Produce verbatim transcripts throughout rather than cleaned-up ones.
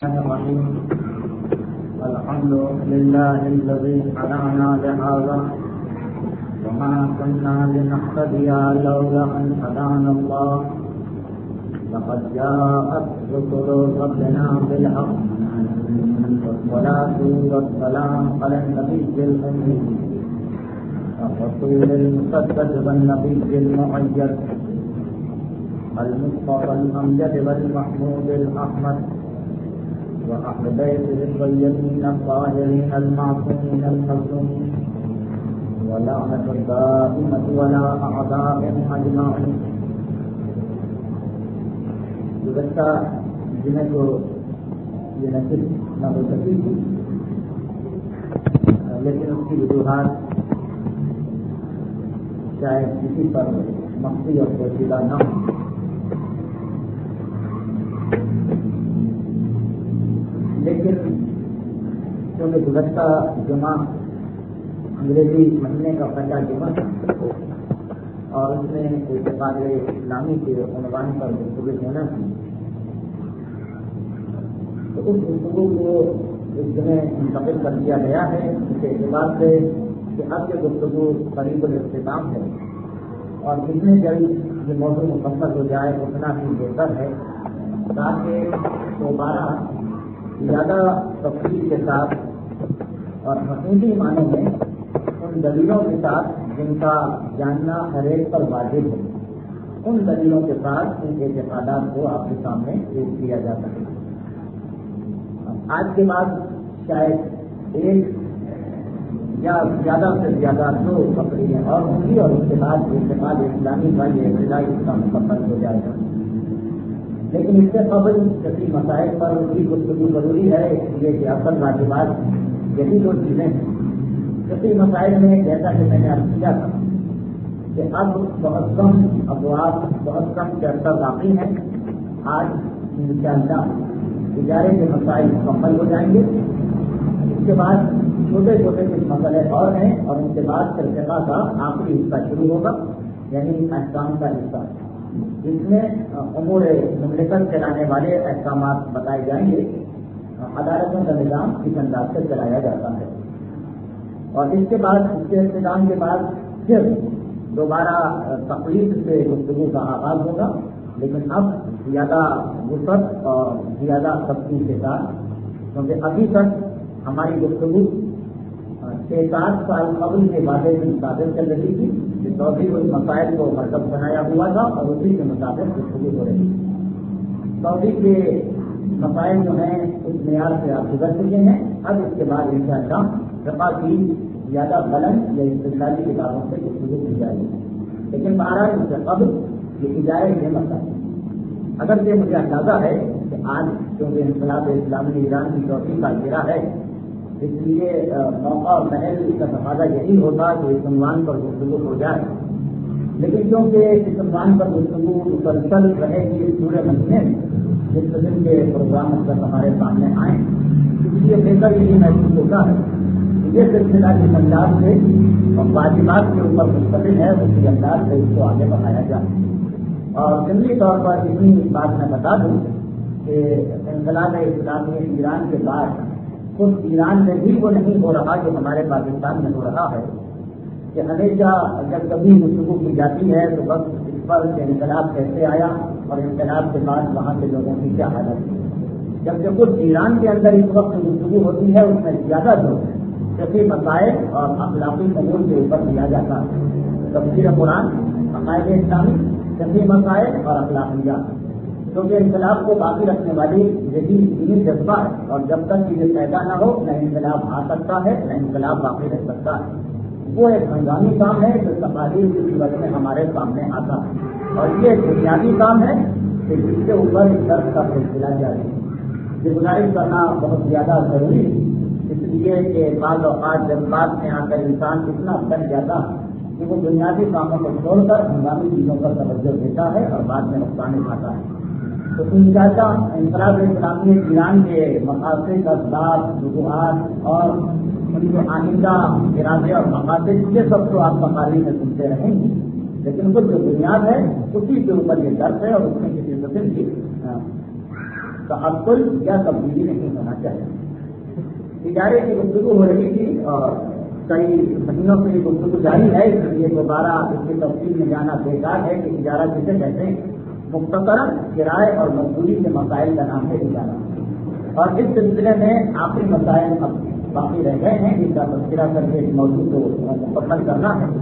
الرحيم. الحمد لله الذي هدانا لهذا وما كنا لنهتدي لولا أن هدانا الله. لقد جاءت رسل ربنا بالحق والصلاة والسلام على النبي الأمي الرسول المصدق والنبي المؤيد المصطفى الأمجد والمحمود الأحمد وأهل بيته الطيبين الطاهرين المعصومين المظلومين ولعنة الدائمة ولا أعداءهم أجمعين. گزشتہ جنہیں کو یہ نصیب نہ ہو سکی تھی، لیکن اس کی وجوہات شاید کسی پر مخفی اور پوشیدہ نہ ہو. لیکن کیونکہ گزشتہ جمعہ انگریزی مہینے کا پہلا جمعہ تھا اور اس میں اعتقاد اسلامی کے عنوان پر گفتگو ہونا تھی، تو اس گفتگو کو اس دن منتقل کر دیا گیا ہے اس اعتبار سے کہ اب یہ گفتگو قریب الاختتام ہے اور جتنے جلد یہ موضوع مکمل ہو جائے اتنا ہی بہتر ہے، تاکہ دوبارہ زیادہ تفصیل کے ساتھ اور حقیقی معنوں میں ان دلیلوں کے ساتھ جن کا جاننا ہر ایک پر واجب ہے، ان دلیلوں کے ساتھ ان اعتقادات کو آپ کے سامنے پیش کیا جا سکے. آج کے بعد شاید ایک یا زیادہ سے زیادہ دو تقریریں اور ہوں گی اور اس کے بعد اعتقاد اسلامی کا یہ ابتدائی اس کا مکمل ہو جائے گا. لیکن اس سے قبل کسی مسائل پر بھی گفتگو ضروری ہے، اس لیے کہ اصل واجبات یہی دو چیزیں ہیں. کسی مسائل میں جیسا کہ میں نے عرض کیا تھا کہ اب بہت کم ابواب بہت کم چیپٹر باقی ہیں. آج انشاءاللہ تجارے کے مسائل مکمل ہو جائیں گے. اس کے بعد چھوٹے چھوٹے کچھ مسئلے اور ہیں اور ان کے بعد فقہ کا آخری حصہ شروع ہوگا، یعنی احکام کا حصہ. اس میں امور مملکت چلانے والے احکامات بتائے جائیں گے. عدالتوں کا نظام کس انداز سے چلایا جاتا ہے، اور اس کے بعد اس کے اختتام کے بعد پھر دوبارہ تقریب سے گفتگو کا آغاز ہوگا، لیکن اب زیادہ وسعت اور زیادہ تفصیل کے ساتھ، کیونکہ ابھی تک ہماری گفتگو چھ سات سال قبل کے وعدے کے مطابق چل رہی تھی کہ چودھری اس مسائل کو مرکز بنایا ہوا تھا اور اسی کے مطابق گفتگو ہو رہی تھی. چودھری کے مسائل جو ہیں اس معیار سے آپ گزر چکے ہیں. اب اس کے بعد انشاءاللہ فقہ کی زیادہ بلند یا استدلالی کتابوں سے گفتگو کی جائے گی. لیکن بہرحال اس سے قبل یہ اجارے کے مسائل، اگر یہ مجھے اندازہ ہے کہ آج کیونکہ انقلاب اسلامی ایران کی چوتھی سالگرہ ہے، اس لیے موقع اور محل کا تقاضا یہی ہوتا کہ اس عنوان پر گفتگو ہو جائے. لیکن کیونکہ اس عنوان پر گفتگو مسلسل رہے گی اس پورے مہینے میں جس قسم کے پروگرام تک ہمارے سامنے آئیں، اس لیے بہتر یہی محسوس ہوتا ہے کہ یہ سلسلہ جس انداز سے اور واجبات کے اوپر مستقل ہے اسی انداز سے اس کو آگے بڑھایا جائے. اور ضمنی طور پر اتنی بات میں بتا دوں کہ انقلاب اسلامی ایران کے بعد خود ایران میں بھی وہ نہیں ہو رہا جو ہمارے پاکستان میں ہو رہا ہے کہ ہمیشہ جب کبھی گفتگو کی جاتی ہے تو بس اس پر کہ انقلاب کیسے آیا اور انقلاب کے بعد وہاں کے لوگوں کی کیا حالت ہے، جبکہ خود ایران کے اندر اس وقت گفتگو ہوتی ہے اس میں زیادہ لوگ کسی مسائل اور اخلاقی امور کے اوپر دیا جاتا ہے. تفسیر قرآن، عقائد اسلامی، کسی مسائل اور اخلاقیات، کیونکہ انقلاب کو باقی رکھنے والی یہی دینی جذبہ ہے اور جب تک یہ پیدا نہ ہو نہ انقلاب آ سکتا ہے نہ انقلاب باقی رہ سکتا ہے. وہ ایک ہنگامی کام ہے جو تقاریر کی صورت میں ہمارے سامنے آتا ہے اور یہ ایک بنیادی کام ہے کہ جس کے اوپر اس درد کا سلسلہ جاری ہے. یہ گزارش کرنا بہت زیادہ ضروری ہے، اس لیے کہ بعض اوقات جذبات میں آ کر انسان اتنا بن جاتا ہے کہ وہ بنیادی کاموں کو چھوڑ کر ہنگامی چیزوں پر توجہ دیتا ہے اور بعد میں نقصان اٹھاتا ہے. تو انشاءاللہ انقلاب اسلامی ایران کے مقاصد، اسباب، وجوہات اور ان کے آئندہ ارادے اور مقاصد یہ سب تو آپ تقاریر میں سنتے رہیں گے، لیکن کچھ جو بنیاد ہے اسی کے اوپر یہ درد ہے اور اس میں کسی قسم کی تعطل یا تبدیلی نہیں ہونا چاہیے. اجارے کی گفتگو ہو رہی تھی اور کئی مہینوں سے یہ گفتگو جاری ہے، اس لیے دوبارہ اس کی تفصیل میں جانا بیکار ہے کہ اجارہ کسے کہتے ہیں. مختصراً کرائے اور مزدوری کے مسائل کا نام ہے اجارہ، اور اس سلسلے میں آخری مسائل اب باقی رہ گئے ہیں جن کا تذکرہ کر کے اس موضوع کو مکمل کرنا ہے.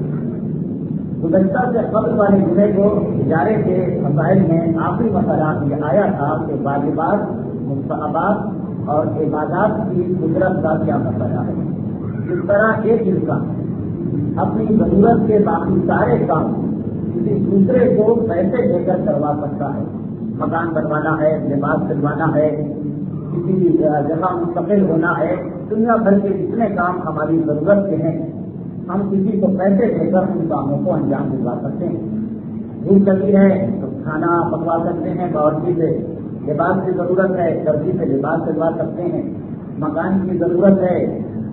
گزشتہ سے قبل والے جمعے کو اجارے کے مسائل میں آخری مسئلہ یہ آیا تھا کہ واجبات، مستحبات اور عبادات کی قدرت کا کیا مسئلہ ہے. جس طرح ایک انسان اپنی ضرورت کے باقی سارے کام کسی دوسرے کو پیسے دے کر کروا سکتا ہے، مکان بنوانا ہے، لباس سلوانا ہے، کسی جگہ مستقل ہونا ہے، دنیا بھر کے جتنے کام ہماری ضرورت کے ہیں ہم کسی کو پیسے دے کر ان کاموں کو انجام دلوا سکتے ہیں. بھوک لگی ہے تو کھانا پکوا سکتے ہیں، باورچی سے لباس کی ضرورت ہے، درزی سے لباس سلوا سکتے ہیں، مکان کی ضرورت ہے،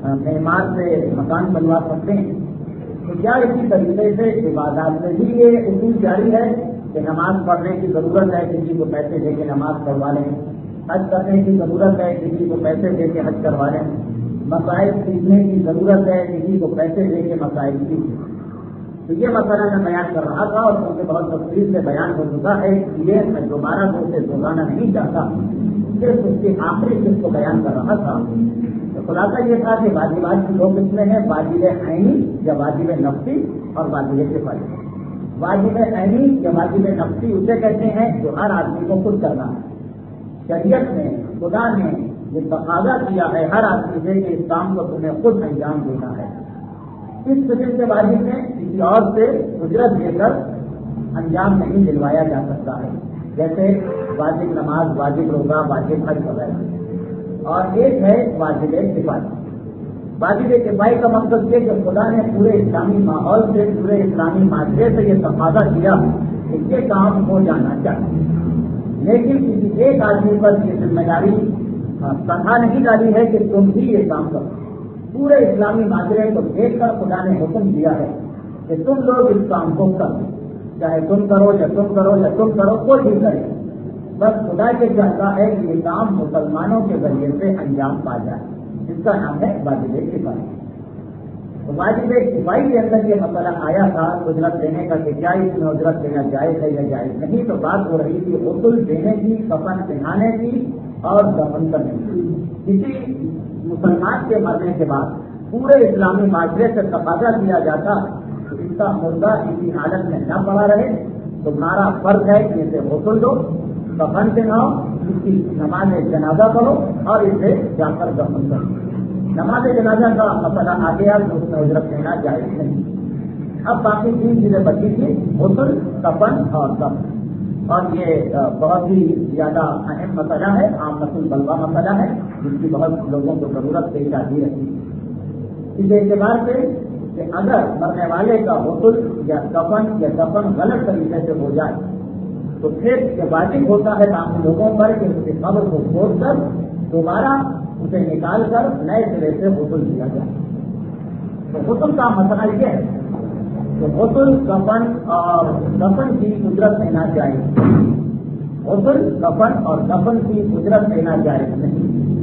معمار سے مکان بنوا سکتے ہیں. تو کیا اسی طریقے سے عبادات میں بھی یہ اصول جاری ہے کہ نماز پڑھنے کی ضرورت ہے، کسی کو پیسے دے کے نماز پڑھوا لیں، حج کرنے کی ضرورت ہے، کسی کو پیسے دے کے حج کروا لیں، مسائل سیکھنے کی ضرورت ہے، کسی کو پیسے دے کے مسائل سیکھیں. تو یہ مسئلہ میں بیان کر رہا تھا اور کیونکہ بہت تفصیل سے بیان ہو چکا ہے یہ میں دوبارہ سے اسے دوہرانا نہیں چاہتا، صرف اس کی آخری قسط کو بیان کر رہا تھا. تو خلاصہ یہ تھا کہ واجبات کی دو قسمیں ہیں، واجب عینی یا واجب نفسی اور واجب کفایی. واجب عینی یا واجب نفسی اسے کہتے ہیں جو ہر آدمی کو خود کرنا ہے. شریعت میں خدا نے یہ تقاضا کیا ہے ہر آدمی سے کہ اس کام کو تمہیں خود انجام دینا ہے. اس قسم کے واجب میں کسی اور سے اجرت دے کر انجام نہیں دلوایا جا سکتا ہے، جیسے واجب نماز، واجب روزہ، واجب حج وغیرہ. اور ایک ہے واجب کفایی. واجب کفایی کا مقصد یہ کہ خدا نے پورے اسلامی ماحول سے، پورے اسلامی معاشرے سے یہ تقاضا کیا کہ یہ کام ہو جانا چاہیے، لیکن کسی ایک آدمی پر یہ ذمہ داری تنہا نہیں ڈالی ہے کہ تم بھی یہ کام کرو. پورے اسلامی معاشرے کو دیکھ کر خدا نے حکم دیا ہے کہ تم لوگ اس کام کو کرو، چاہے تم کرو یا تم کرو یا تم کرو، کوئی بھی کرے، بس خدا یہ چاہتا ہے کہ یہ کام مسلمانوں کے ذریعے سے انجام پا جائے. اس کا نام ہے واجب کفایی. واجب کفایی کے اندر یہ مسئلہ آیا تھا اجرت دینے کا کہ کیا اس میں اجرت دینا جائز ہے یا جائز نہیں. تو بات ہو رہی تھی غسل دینے کی، کفن پہنانے کی اور دفن کرنے کی. کسی مسلمان کے مرنے کے بعد پورے اسلامی معاشرے سے تقاضا کیا جاتا تو اس کا مردہ اسی حالت میں نہ پڑا رہے. تمہارا فرض ہے کہ اسے غسل دو، کفن پہناؤ، اس کی نماز جنازہ کرو اور اسے جا کر دفن کرو. نماز جنازہ کا مسئلہ آ گیا تو اس میں اجرت دینا جائز نہیں. اب باقی تین چیزیں بچی تھی، غسل، کفن اور دفن. اور یہ بہت ہی زیادہ اہم مسئلہ ہے، عام مسئلہ بلوا مسئلہ ہے جس کی بہت لوگوں کو ضرورت پیش آتی رہتی ہے. اس اعتبار سے کہ اگر مرنے والے کا غسل یا کفن یا دفن غلط طریقے سے ہو جائے تو پھر یہ واجب ہوتا ہے تمام لوگوں پر کہ اس کی قبر کو کھود کر دوبارہ اسے نکال کر نئے سرے سے غسل دیا جائے. تو غسل کا مسئلہ یہ ہے کہ غسل، کفن اور دفن کی اجرت لینا جائز. غسل، کفن اور دفن کی اجرت لینا جائز نہیں.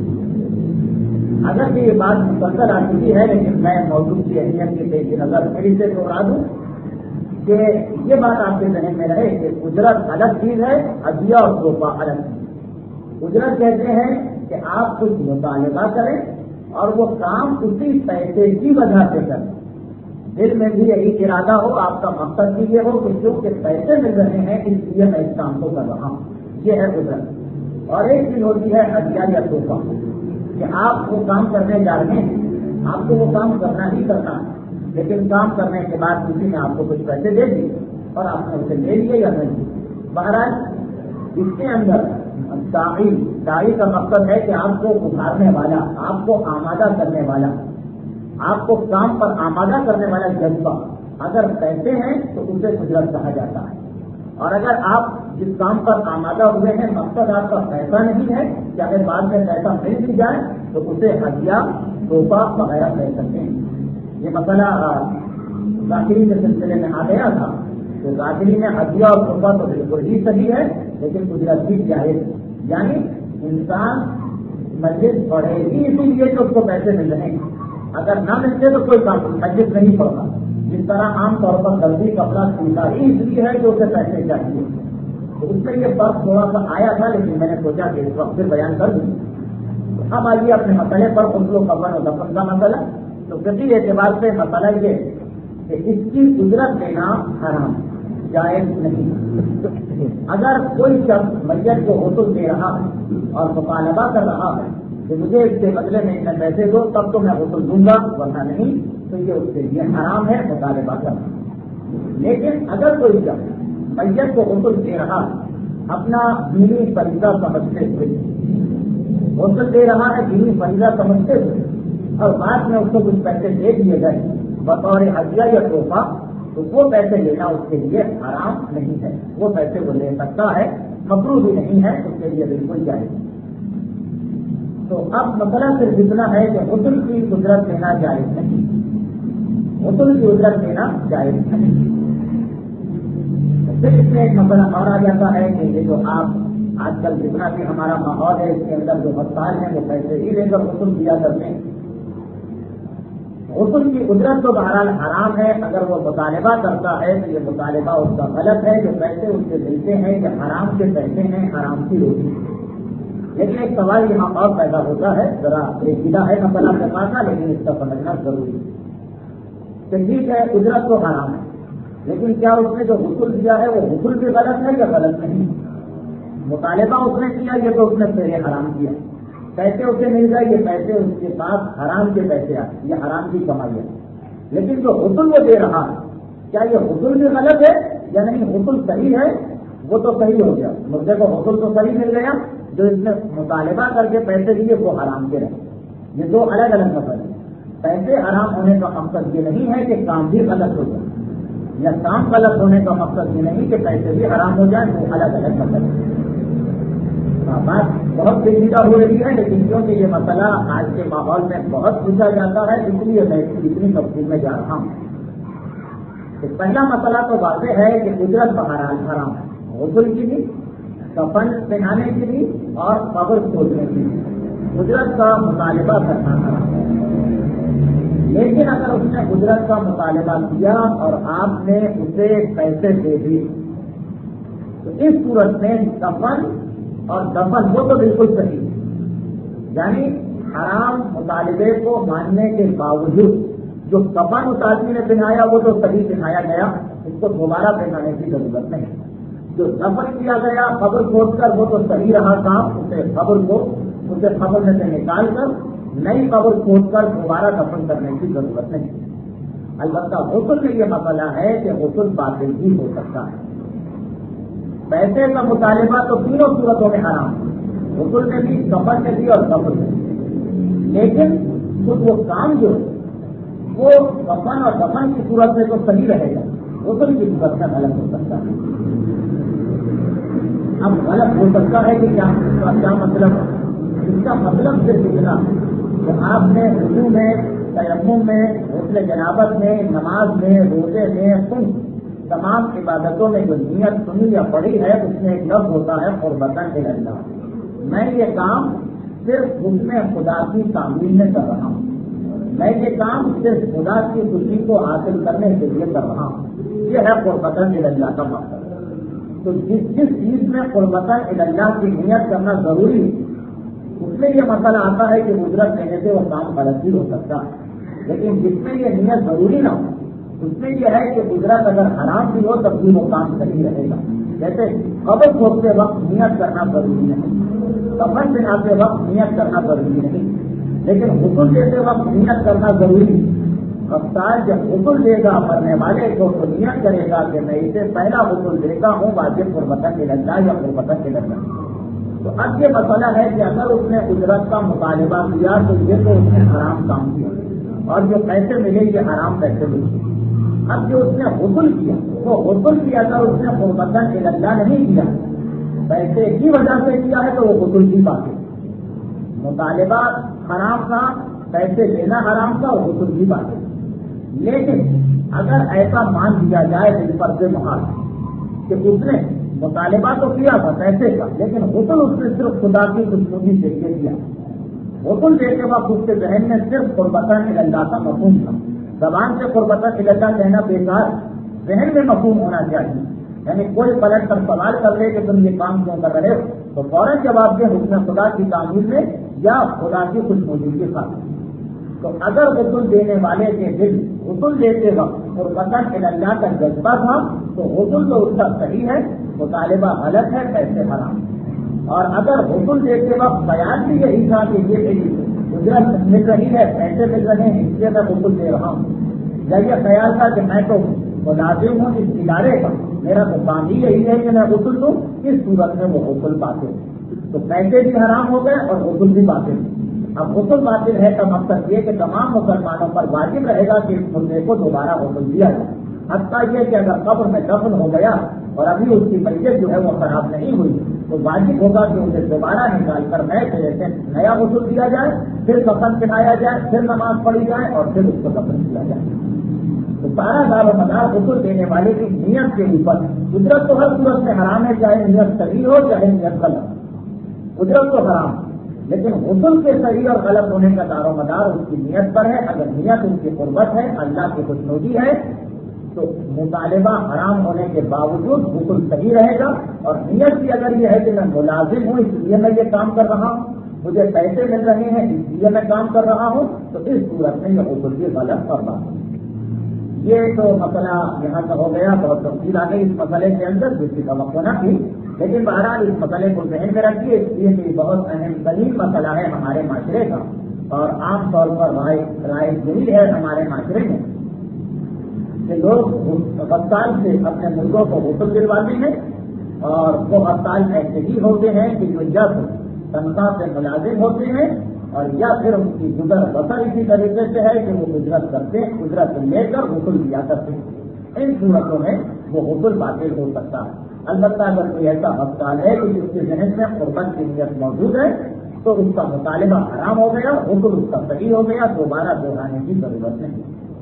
اگر یہ بات مسلسل آ چکی ہے لیکن میں موضوع کی اہمیت کے پیش نظر پھر اسے دوہرا دوں کہ یہ بات آپ کے ذہن میں رہے کہ اجرت الگ چیز ہے، ہدیہ اور تحفہ الگ چیز. اجرت کہتے ہیں کہ آپ کچھ مطالبہ کریں اور وہ کام اسی پیسے کی وجہ سے کریں. دل میں بھی یہی ارادہ ہو، آپ کا مقصد بھی یہ ہو کہ کیونکہ پیسے مل رہے ہیں اس لیے میں اس کام کو کر رہا ہوں. یہ ہے اجرت. اور ایک چیز ہوتی ہے ہدیہ یا تحفہ کہ آپ وہ کام کرنے جا رہے ہیں، آپ کو وہ کام کرنا ہی کرنا ہے، لیکن کام کرنے کے بعد کسی نے آپ کو کچھ پیسے دے دیے اور آپ نے اسے لے لیے یا نہیں. بہرحال اس کے اندر داعی داعی کا مقصد ہے کہ آپ کو ابھارنے والا، آپ کو آمادہ کرنے والا، آپ کو کام پر آمادہ کرنے والا جذبہ اگر پیسے ہیں تو اسے اجرت کہا جاتا ہے. اور اگر آپ جس کام پر آمادہ ہوئے ہیں مقصد آپ کا پیسہ نہیں ہے کہ اگر بعد میں پیسہ مل بھی جائے تو اسے ہدیہ، تحفہ وغیرہ کہہ سکتے ہیں. یہ مسئلہ ذاکری کے سلسلے میں آ گیا تھا تو ذاکری میں ہدیہ اور تحفہ تو بالکل ہی صحیح ہے لیکن اجرت بھی جائز ہے. یعنی انسان مسجد پڑھے گی اسی لیے کہ اس کو پیسے مل رہے ہیں، اگر نہ ملتے تو کوئی کام مسجد نہیں پڑھتا. جس طرح عام طور پر دردی کپڑا سیکھا ہی اس لیے ہے کہ اسے پیسے چاہیے. تو اس میں یہ فرق تھوڑا سا آیا تھا، لیکن میں نے سوچا کہ اس وقت پھر بیان کر دوں. اب آئیے اپنے مسئلے پر غسل و کفن و دفن کا مسئلہ. تو کسی اعتبار سے مسئلہ یہ کہ اس کی اجرت دینا حرام جائز نہیں. اگر کوئی شخص میت کو غسل دے رہا ہے اور مطالبہ کر رہا ہے کہ مجھے اس کے بدلے میں اتنے پیسے دو تب تو میں غسل دوں گا ورنہ نہیں، تو یہ اس کے لیے حرام ہے مطالبہ کرنا. لیکن اگر کوئی شخص میت کو غسل دے رہا ہے اپنا دینی فریضہ سمجھتے ہوئے، غسل دے رہا ہے دینی فریضہ سمجھتے ہوئے، اور بعد میں اس کو کچھ پیسے دے دیے گئے بطور ہدیہ یا تحفہ، تو وہ پیسے لینا اس کے لیے حرام نہیں ہے. وہ پیسے وہ لے سکتا ہے، مکروہ بھی نہیں ہے، اس کے لیے بالکل جائز. تو اب مسئلہ صرف اتنا ہے کہ غسل کی اجرت دینا جائز نہیں، غسل کی اجرت دینا جائز نہیں. پھر اس میں ایک مسئلہ اور آ جاتا ہے کہ یہ جو آپ آج کل جتنا بھی ہمارا ماحول ہے اس کے اندر جو ہسپتال ہیں وہ پیسے ہی لے کر غسل دیا کرتے ہیں. غسل کی اجرت تو بہرحال حرام ہے. اگر وہ مطالبہ کرتا ہے تو یہ مطالبہ اس کا غلط ہے. جو پیسے اس سے ملتے ہیں یہ حرام کے پیسے ہیں، حرام کی روٹی. لیکن ایک سوال یہاں اور پیدا ہوتا ہے، ذرا پیچیدہ ہے مسئلہ کے پاس، لیکن اس کا سمجھنا ضروری ہے. کہ ٹھیک ہے اجرت تو حرام ہے، لیکن کیا اس نے جو غسل دیا ہے وہ غسل بھی غلط ہے یا غلط نہیں؟ مطالبہ اس نے کیا یہ تو اس نے پہلے حرام کیا. پیسے اسے مل گئے یہ پیسے اس کے پاس حرام کے پیسے آئے، یہ حرام کی کمائی ہے. لیکن جو غسل وہ دے رہا ہے کیا یہ غسل بھی غلط ہے یا نہیں؟ غسل صحیح ہے وہ تو صحیح ہو گیا، مردے کو غسل تو صحیح مل گیا، جو اس نے مطالبہ کر کے پیسے دیے وہ حرام کے رہے. یہ دو الگ الگ مسئلے ہیں. پیسے حرام ہونے کا مقصد یہ نہیں ہے کہ کام بھی غلط ہو جائے، یا کام غلط ہونے کا مقصد یہ نہیں کہ پیسے بھی حرام ہو جائیں، وہ الگ الگ مسئلے ہیں. بات بہت پیچیدہ ہو رہی ہے، لیکن کیونکہ یہ مسئلہ آج کے ماحول میں بہت پوچھا جاتا ہے اس لیے میں اتنی تفصیل میں جا رہا ہوں. تو پہلا مسئلہ تو واضح ہے کہ اجرت بہرحال حرام ہے، غسل کی بھی، کفن پہنانے کی بھی اور قبر کھودنے کی بھی اجرت کا مطالبہ کرنا حرام ہے. لیکن اگر اس نے اجرت کا مطالبہ کیا اور آپ نے اسے پیسے دے دیے تو اس صورت میں کفن اور دفن وہ تو بالکل صحیح ہے. یعنی حرام مطالبے کو ماننے کے باوجود جو کفن اس آدمی نے پہنایا وہ تو صحیح پہنایا گیا، اس کو دوبارہ پہنانے کی ضرورت نہیں. جو دفن کیا گیا قبر کھود کر وہ تو صحیح رہا کام، اسے قبر کو اسے قبر میں سے نکال کر نئی قبر کھود کر دوبارہ دفن کرنے کی ضرورت نہیں. البتہ غسل میں یہ مسئلہ ہے کہ غسل باطل بھی ہو سکتا ہے. پیسے کا مطالبہ تو تینوں صورتوں میں حرام ہے، غسل میں بھی، کفن میں بھی اور قبر میں بھی. لیکن خود وہ کام جو ہے وہ کفن اور دفن کی صورت میں تو صحیح رہے گا، غسل کی صورت میں غلط ہو سکتا ہے. اب غلط ہو سکتا ہے کہ کیا اس کا کیا مطلب؟ اس کا مطلب صرف اتنا کہ آپ نے وضو میں، تیمم میں، غسل جنابت میں، نماز میں، روزے میں، سن تمام عبادتوں میں جو نیت سنی یا پڑھی ہے اس میں ایک لفظ ہوتا ہے قربتاً الی اللہ. میں یہ کام صرف حکم خدا کی تعمیل میں کر رہا ہوں، میں یہ کام صرف خدا کی خوشی کو حاصل کرنے کے لیے کر رہا ہوں. یہ ہے قربتاً الی اللہ کا مقصد. تو جس جس چیز میں قربتاً الی اللہ کی نیت کرنا ضروری ہے اس میں یہ مسئلہ آتا ہے کہ اجرت لینے سے وہ کام غلط بھی ہو سکتا ہے. لیکن جس میں یہ نیت ضروری نہ ہو اس میں یہ ہے کہ اجرت اگر حرام بھی ہو تب بھی وہ کام صحیح رہے گا. جیسے قبر کھودتے وقت نیت کرنا ضروری نہیں، کفن پہناتے وقت نیت کرنا ضروری نہیں، لیکن غسل دیتے وقت نیت کرنا ضروری ہے. افطار جب غسل دے گا مرنے والے کو تو نیت کرے گا کہ میں اسے پہلا غسل دیتا ہوں واجب قربتاً الی اللہ یا قربتاً الی اللہ. تو اب یہ مسئلہ ہے کہ اگر اس نے اجرت کا مطالبہ کیا تو یہ تو اس نے حرام کام کیا اور جو پیسے ملے یہ حرام پیسے ملے. اب جو اس نے غسل کیا وہ غسل کیا اگر اس نے قربتاً الی اللہ نہیں کیا، پیسے کی وجہ سے کیا ہے تو وہ غسل کی بات ہے. مطالبہ حرام تھا، پیسے لینا حرام تھا اور غسل کی بات ہے. لیکن اگر ایسا مان لیا جائے دل پر سے محال کہ اس نے مطالبہ تو کیا تھا پیسے کا، لیکن غسل اس نے صرف خدا کی خوشنودی سے یہ کیا۔ غسل دیتے وقت اس کے ذہن میں صرف قربتاً اللہ کا مفہوم تھا۔ زبان سے قربتاً اللہ کہنا بیکار، ذہن میں مفہوم ہونا چاہیے۔ یعنی کوئی پلٹ کر سوال کر لے کہ تم یہ کام کیوں کر رہے ہو تو فوراً جواب دے حکم خدا کی تعمیل میں یا خدا کی خوشنودی کے ساتھ۔ تو اگر غسل دینے والے کے دل غسل دیتے وقت اور قسم اللہ کا جذبہ تھا تو غسل تو اس کا صحیح ہے، مطالبہ غلط ہے، پیسے حرام۔ اور اگر غسل دیتے وقت خیال بھی یہی تھا کہ یہ میری اجرت مل رہی ہے، پیسے مل رہے ہیں، اس لیے میں غسل دے رہا ہوں، یا یہ خیال تھا کہ میں تو ملازم ہوں اس ادارے کا، میرا تو کام ہی یہی ہے کہ میں غسل دوں، اس صورت میں وہ غسل باطل، تو پیسے بھی حرام ہو گئے اور غسل بھی باطل۔ اب غسل باطل ہے کا مقصد یہ کہ تمام مسلمانوں پر واجب رہے گا کہ اس مردے کو دوبارہ غسل دیا جائے، حتیٰ یہ کہ اگر قبر میں دفن ہو گیا اور ابھی اس کی میت جو ہے وہ خراب نہیں ہوئی تو واجب ہوگا کہ اسے دوبارہ نکال کر نئے طرح سے نیا غسل دیا جائے، پھر کفن پہنایا جائے، پھر نماز پڑھی جائے اور پھر اس کو دفن کیا جائے۔ تو سارا دار و مدار غسل دینے والے کی نیت کے اوپر، اجرت تو ہر صورت میں حرام ہے، چاہے نیت صحیح ہو چاہے نیت غلط، اجرت تو حرام، لیکن غسل کے صحیح اور غلط ہونے کا دار و مدار اس کی نیت پر ہے۔ اگر نیت ان کی قربت ہے، اللہ کی خوشنودی ہے، تو مطالبہ حرام ہونے کے باوجود غسل صحیح رہے گا۔ اور نیت بھی اگر یہ ہے کہ میں ملازم ہوں اس لیے میں یہ کام کر رہا ہوں، مجھے پیسے مل رہے ہیں اس لیے میں کام کر رہا ہوں، تو اس صورت میں یہ غسل بھی غلط اور باطل۔ یہ تو مسئلہ یہاں کا ہو گیا، بہت تفصیل آ گئی اس مسئلے کے اندر جس کی توقع نہ تھی، لیکن بہرحال اس مسئلے کو ذہن میں رکھیے، اس لیے کہ بہت اہم ترین مسئلہ ہے ہمارے معاشرے کا، اور عام طور پر رائے رائے یہی ہے ہمارے معاشرے میں کہ لوگ ہسپتال سے اپنے مرغوں کو غسل دلواتے ہیں، اور وہ ہسپتال ایسے ہی ہوتے ہیں کہ جو یا تنخواہ سے ملازم ہوتے ہیں اور یا پھر ان کی گزر بسر اسی طریقے سے ہے کہ وہ اجرت کرتے ہیں، اجرت لے کر غسل دیا کرتے ہیں۔ ان صورتوں میں وہ غسل باطل ہو سکتا ہے۔ البتہ اگر کوئی ایسا ہسپتال ہے کہ جس کے ذہن میں قربت کی نیت موجود ہے تو اس کا مطالبہ حرام ہو گیا، غسل اس کا صحیح ہو گیا، دوبارہ دہرانے کی ضرورت نہیں۔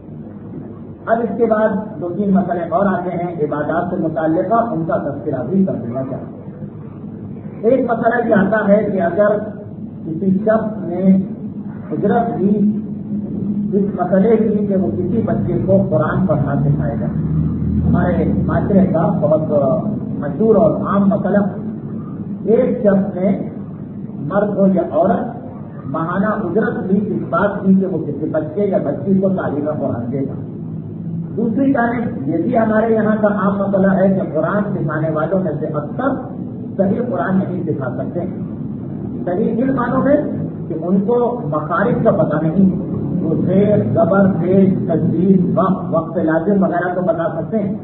اب اس کے بعد دو تین مسئلے اور آتے ہیں عبادات سے متعلقہ، ان کا تذکرہ بھی کر دینا چاہیے۔ ایک مسئلہ یہ آتا ہے کہ اگر کسی شخص نے اجرت دی اس مسئلے کی کہ وہ کسی بچے کو قرآن پڑھنا سکھائے گا، ہمارے معاشرے کا بہت مشہور اور عام مسئلہ، ایک شخص نے مرد ہو یا عورت ماہانہ اجرت لی اس بات کی کہ وہ کسی بچے یا بچی کو تعلیم قرآن دے گا۔ دوسری جانب یہ بھی ہمارے یہاں کا عام مسئلہ ہے کہ قرآن سکھانے والوں میں سے اکثر صحیح قرآن نہیں سکھا سکتے، صحیح ان معنوں میں کہ ان کو مخارج کا پتہ نہیں، وہ زیر زبر تیز تجوید وقت وقت لازم وغیرہ تو بتا سکتے ہیں،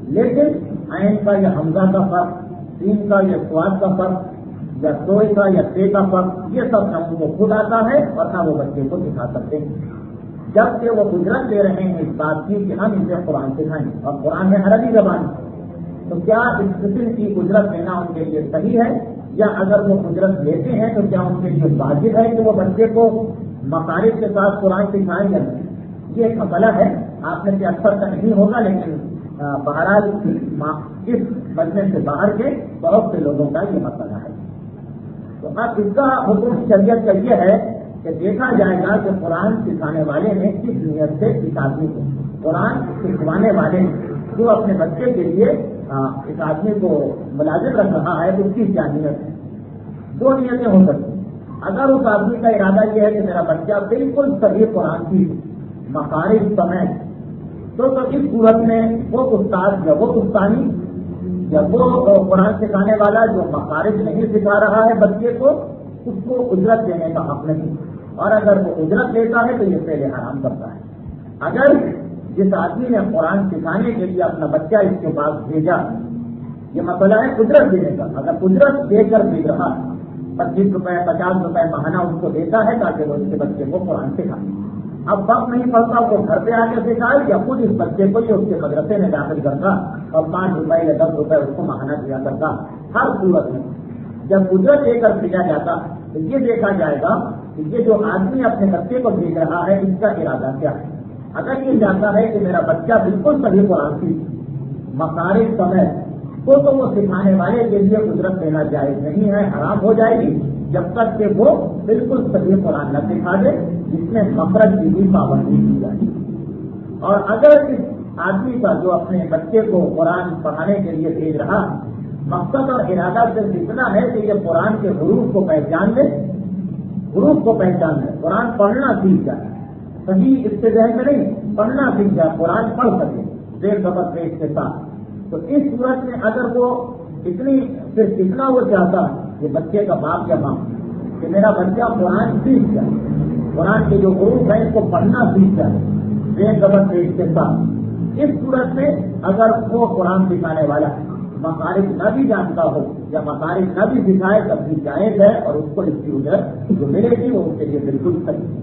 لیکن عین کا یا حمزہ کا فرق، سین کا یا سواد کا فرق، یا سوئے کا یا تے کا فرق، یہ سب نہ ان کو خود آتا ہے اور نہ وہ بچے کو سکھا سکتے ہیں، جبکہ وہ اجرت دے رہے ہیں اس بات کی کہ ہم اسے قرآن سکھائیں، اور قرآن ہے عربی زبان، تو کیا اس قسم کی اجرت دینا ان کے لیے صحیح ہے، یا اگر وہ اجرت لیتے ہیں تو کیا ان کے لیے واجب ہے کہ وہ بچے کو مخارج کے ساتھ قرآن سکھائیں یا نہیں؟ یہ ایک مسئلہ ہے، آپ میں سے اکثر کا نہیں ہوگا، لیکن بہرحال اس مجلس سے باہر کے بہت سے لوگوں کا یہ مسئلہ ہے۔ تو اب اس کا حکم شریعت کا یہ ہے کہ دیکھا جائے گا کہ قرآن سکھانے والے نے کس نیت سے اس آدمی کو، قرآن سکھوانے والے جو اپنے بچے کے لیے اس آدمی کو ملازم رکھ رہا ہے تو اس کی کیا نیت ہے؟ دو نیتیں ہو سکتی ہیں۔ اگر اس آدمی کا ارادہ یہ ہے کہ میرا بچہ بالکل صحیح قرآن کی مخارج سمیت، تو تو اس صورت میں وہ استاد یا وہ استانی یا وہ قرآن سکھانے والا جو مخارج نہیں سکھا رہا ہے بچے کو، اس کو اجرت دینے کا حق نہیں، اور اگر وہ اجرت لیتا ہے تو یہ پہلے حرام کرتا ہے۔ اگر جس آدمی نے قرآن سکھانے کے لیے اپنا بچہ اس کے پاس بھیجا، یہ مسئلہ ہے اجرت دینے کا، اگر اجرت دے کر بھیج رہا ہے، پچیس روپے پچاس روپے ماہانہ اس کو دیتا ہے تاکہ وہ اس کے بچے کو قرآن سکھائے، اب وقت نہیں پڑتا وہ گھر پہ آ کے سکھائے یا خود اس بچے کو یہ اس کے مدرسے میں داخل کرتا اور پانچ روپے یا دس روپے اس کو ماہانہ دیا کرتا، ہر صورت میں جب اجرت دے کر بھیجا جاتا تو یہ دیکھا جائے گا کہ یہ جو آدمی اپنے بچے کو بھیج رہا ہے اس کا ارادہ کیا ہے۔ اگر یہ جانتا ہے کہ میرا بچہ بالکل صحیح قرآن کی مخارج سمیت تو تو وہ سکھانے والے کے لیے اجرت دینا جائز نہیں ہے، حرام ہو جائے گی، جب تک کہ وہ بالکل صحیح قرآن نہ سکھا دے جس میں مخرج کی بھی پابندی کی جائے۔ اور اگر اس آدمی کا جو اپنے بچے کو قرآن پڑھانے کے لیے بھیج رہا مقصد اور ارادہ صرف اتنا ہے کہ یہ قرآن کے حروف کو پہچان لے، حروف کو پہچان لے، قرآن پڑھنا سیکھ جائے، صحیح اس کے ذہن میں نہیں، پڑھنا سیکھ جائے، قرآن پڑھ سکے زیر زبر پیش کے ساتھ، تو اس صورت میں اگر وہ اتنی صرف اتنا وہ چاہتا کہ بچے کا باپ یا ماں کہ میرا بچہ قرآن سیکھ جائے، قرآن کے جو حروف ہیں اس کو پڑھنا سیکھ جائے زیر زبر پیش کے ساتھ، اس صورت میں اگر وہ قرآن سکھانے والا مخارج نہ بھی جانتا ہو یا مخارج نہ بھی سکھائے تب بھی جائز ہے، اور اس کو اس کی اجرت جو ملے گی وہ اس کے لیے بالکل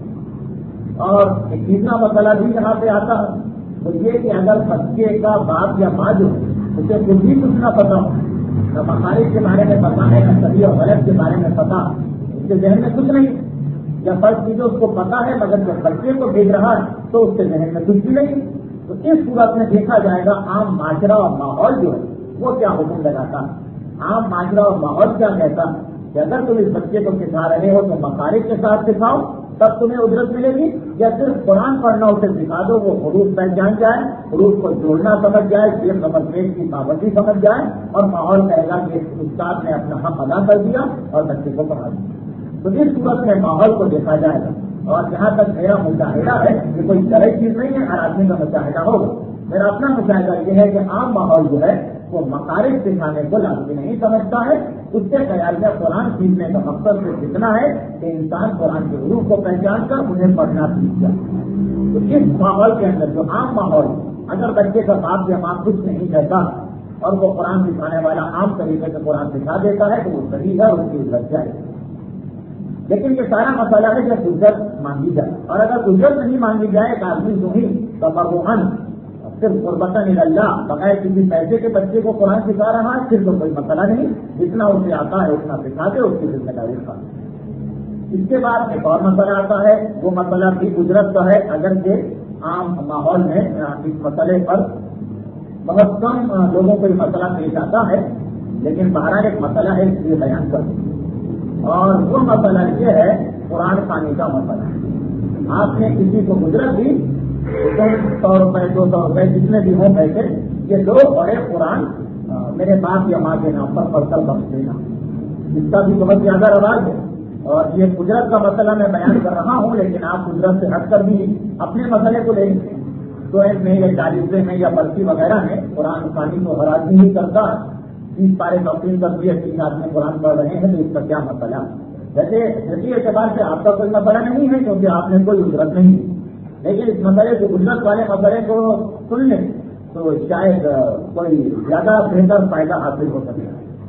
صحیح۔ اور ایک تیسرا مسئلہ بھی یہاں پہ آتا ہے، تو یہ کہ اگر بچے کا باپ یا ماں جو اسے خود بھی کچھ نہ پتا ہو، نہ مخارج کے بارے میں پتا ہے، نہ صحیح اور غلط کے بارے میں پتا، اس کے ذہن میں کچھ نہیں، یا فرض چیزیں اس کو پتا ہے مگر جب بچے کو بھیج رہا ہے تو اس کے ذہن میں کچھ بھی نہیں، تو اس صورت میں دیکھا جائے گا عام معاشرہ اور ماحول جو ہے وہ کیا حکم لگاتا ہے۔ عام معاشرہ اور ماحول کیا کہتا کہ اگر تم اس بچے کو سکھا رہے ہو تو مخارج کے ساتھ سکھاؤ تب تمہیں اجرت ملے گی، یا صرف قرآن پڑھنا اسے سکھا دو، وہ حروف پہچان جائے، حروف کو جوڑنا سمجھ جائے، زیر زبر پیش کی پابندی سمجھ جائے، اور ماحول کہے گا کہ استاد نے اپنا حق ادا کر دیا اور بچے کو پڑھا دیا، تو اس صورت میں ماحول کو دیکھا جائے گا۔ اور جہاں تک میرا مشاہدہ ہے، یہ کوئی شرعی چیز نہیں ہے، ہر آدمی کا مشاہدہ ہوگا، میرا اپنا مشاہدہ یہ ہے کہ عام ماحول جو ہے وہ مخارج سکھانے کو لازمی نہیں سمجھتا ہے، اس کے خیال میں قرآن سیکھنے کا مقصد صرف اتنا ہے کہ انسان قرآن کے حروف کو پہچان کر انہیں پڑھنا سیکھ جائے۔ تو اس ماحول کے اندر جو عام ماحول، اگر بچے کا باپ یا ماں کچھ نہیں کہتا اور وہ قرآن سکھانے والا عام طریقے سے قرآن سکھا دیتا ہے تو وہ صحیح ہے، اس کی اجرت جائے۔ لیکن یہ سارا مسئلہ ہے جب اجرت مانگی جائے، اور اگر اجرت نہیں مانگی جائے ایک آدمی جو ہی تبرعاً صرف قربتاً اللہ بغیر کسی پیسے کے بچے کو قرآن سکھا رہا ہے پھر تو کوئی مسئلہ نہیں، جتنا اسے آتا ہے اتنا سکھا دے، اس کی ذمہ داری اٹھا۔ اس کے بعد ایک اور مسئلہ آتا ہے، وہ مسئلہ بھی اجرت کا ہے، اگرچہ عام ماحول میں اس مسئلے پر بہت کم لوگوں کو یہ مسئلہ پیش آتا ہے، لیکن بہرحال ایک مسئلہ ہے اس لیے بیان کر، اور وہ مسئلہ یہ ہے قرآن خوانی کا مسئلہ۔ آپ نے کسی کو اجرت دی سو روپئے دو سو روپئے جتنے بھی ہوں پیسے، یہ دو بڑے قرآن میرے باپ یا ماں کے نام پر پڑھ کر بخش دینا، اس کا بھی بہت زیادہ رواج ہے، اور یہ اجرت کا مسئلہ میں بیان کر رہا ہوں، لیکن آپ اجرت سے ہٹ کر بھی اپنے مسئلے کو لیں گے تو میں یا چالیسویں میں یا برسی وغیرہ میں قرآن خوانی کو ہر آدمی ہی کرتا، تیس پارے تقسیم کر دیے، تین آدمی قرآن پڑھ رہے ہیں تو اس کا کیا مسئلہ؟ ویسے اسی اعتبار سے آپ کا کوئی مسئلہ نہیں ہے کیونکہ آپ نے کوئی اجرت نہیں دی، لیکن اس مسئلے کو اجرت والے مسئلے کو سن لیں تو شاید کوئی زیادہ بہتر فائدہ حاصل ہو سکے۔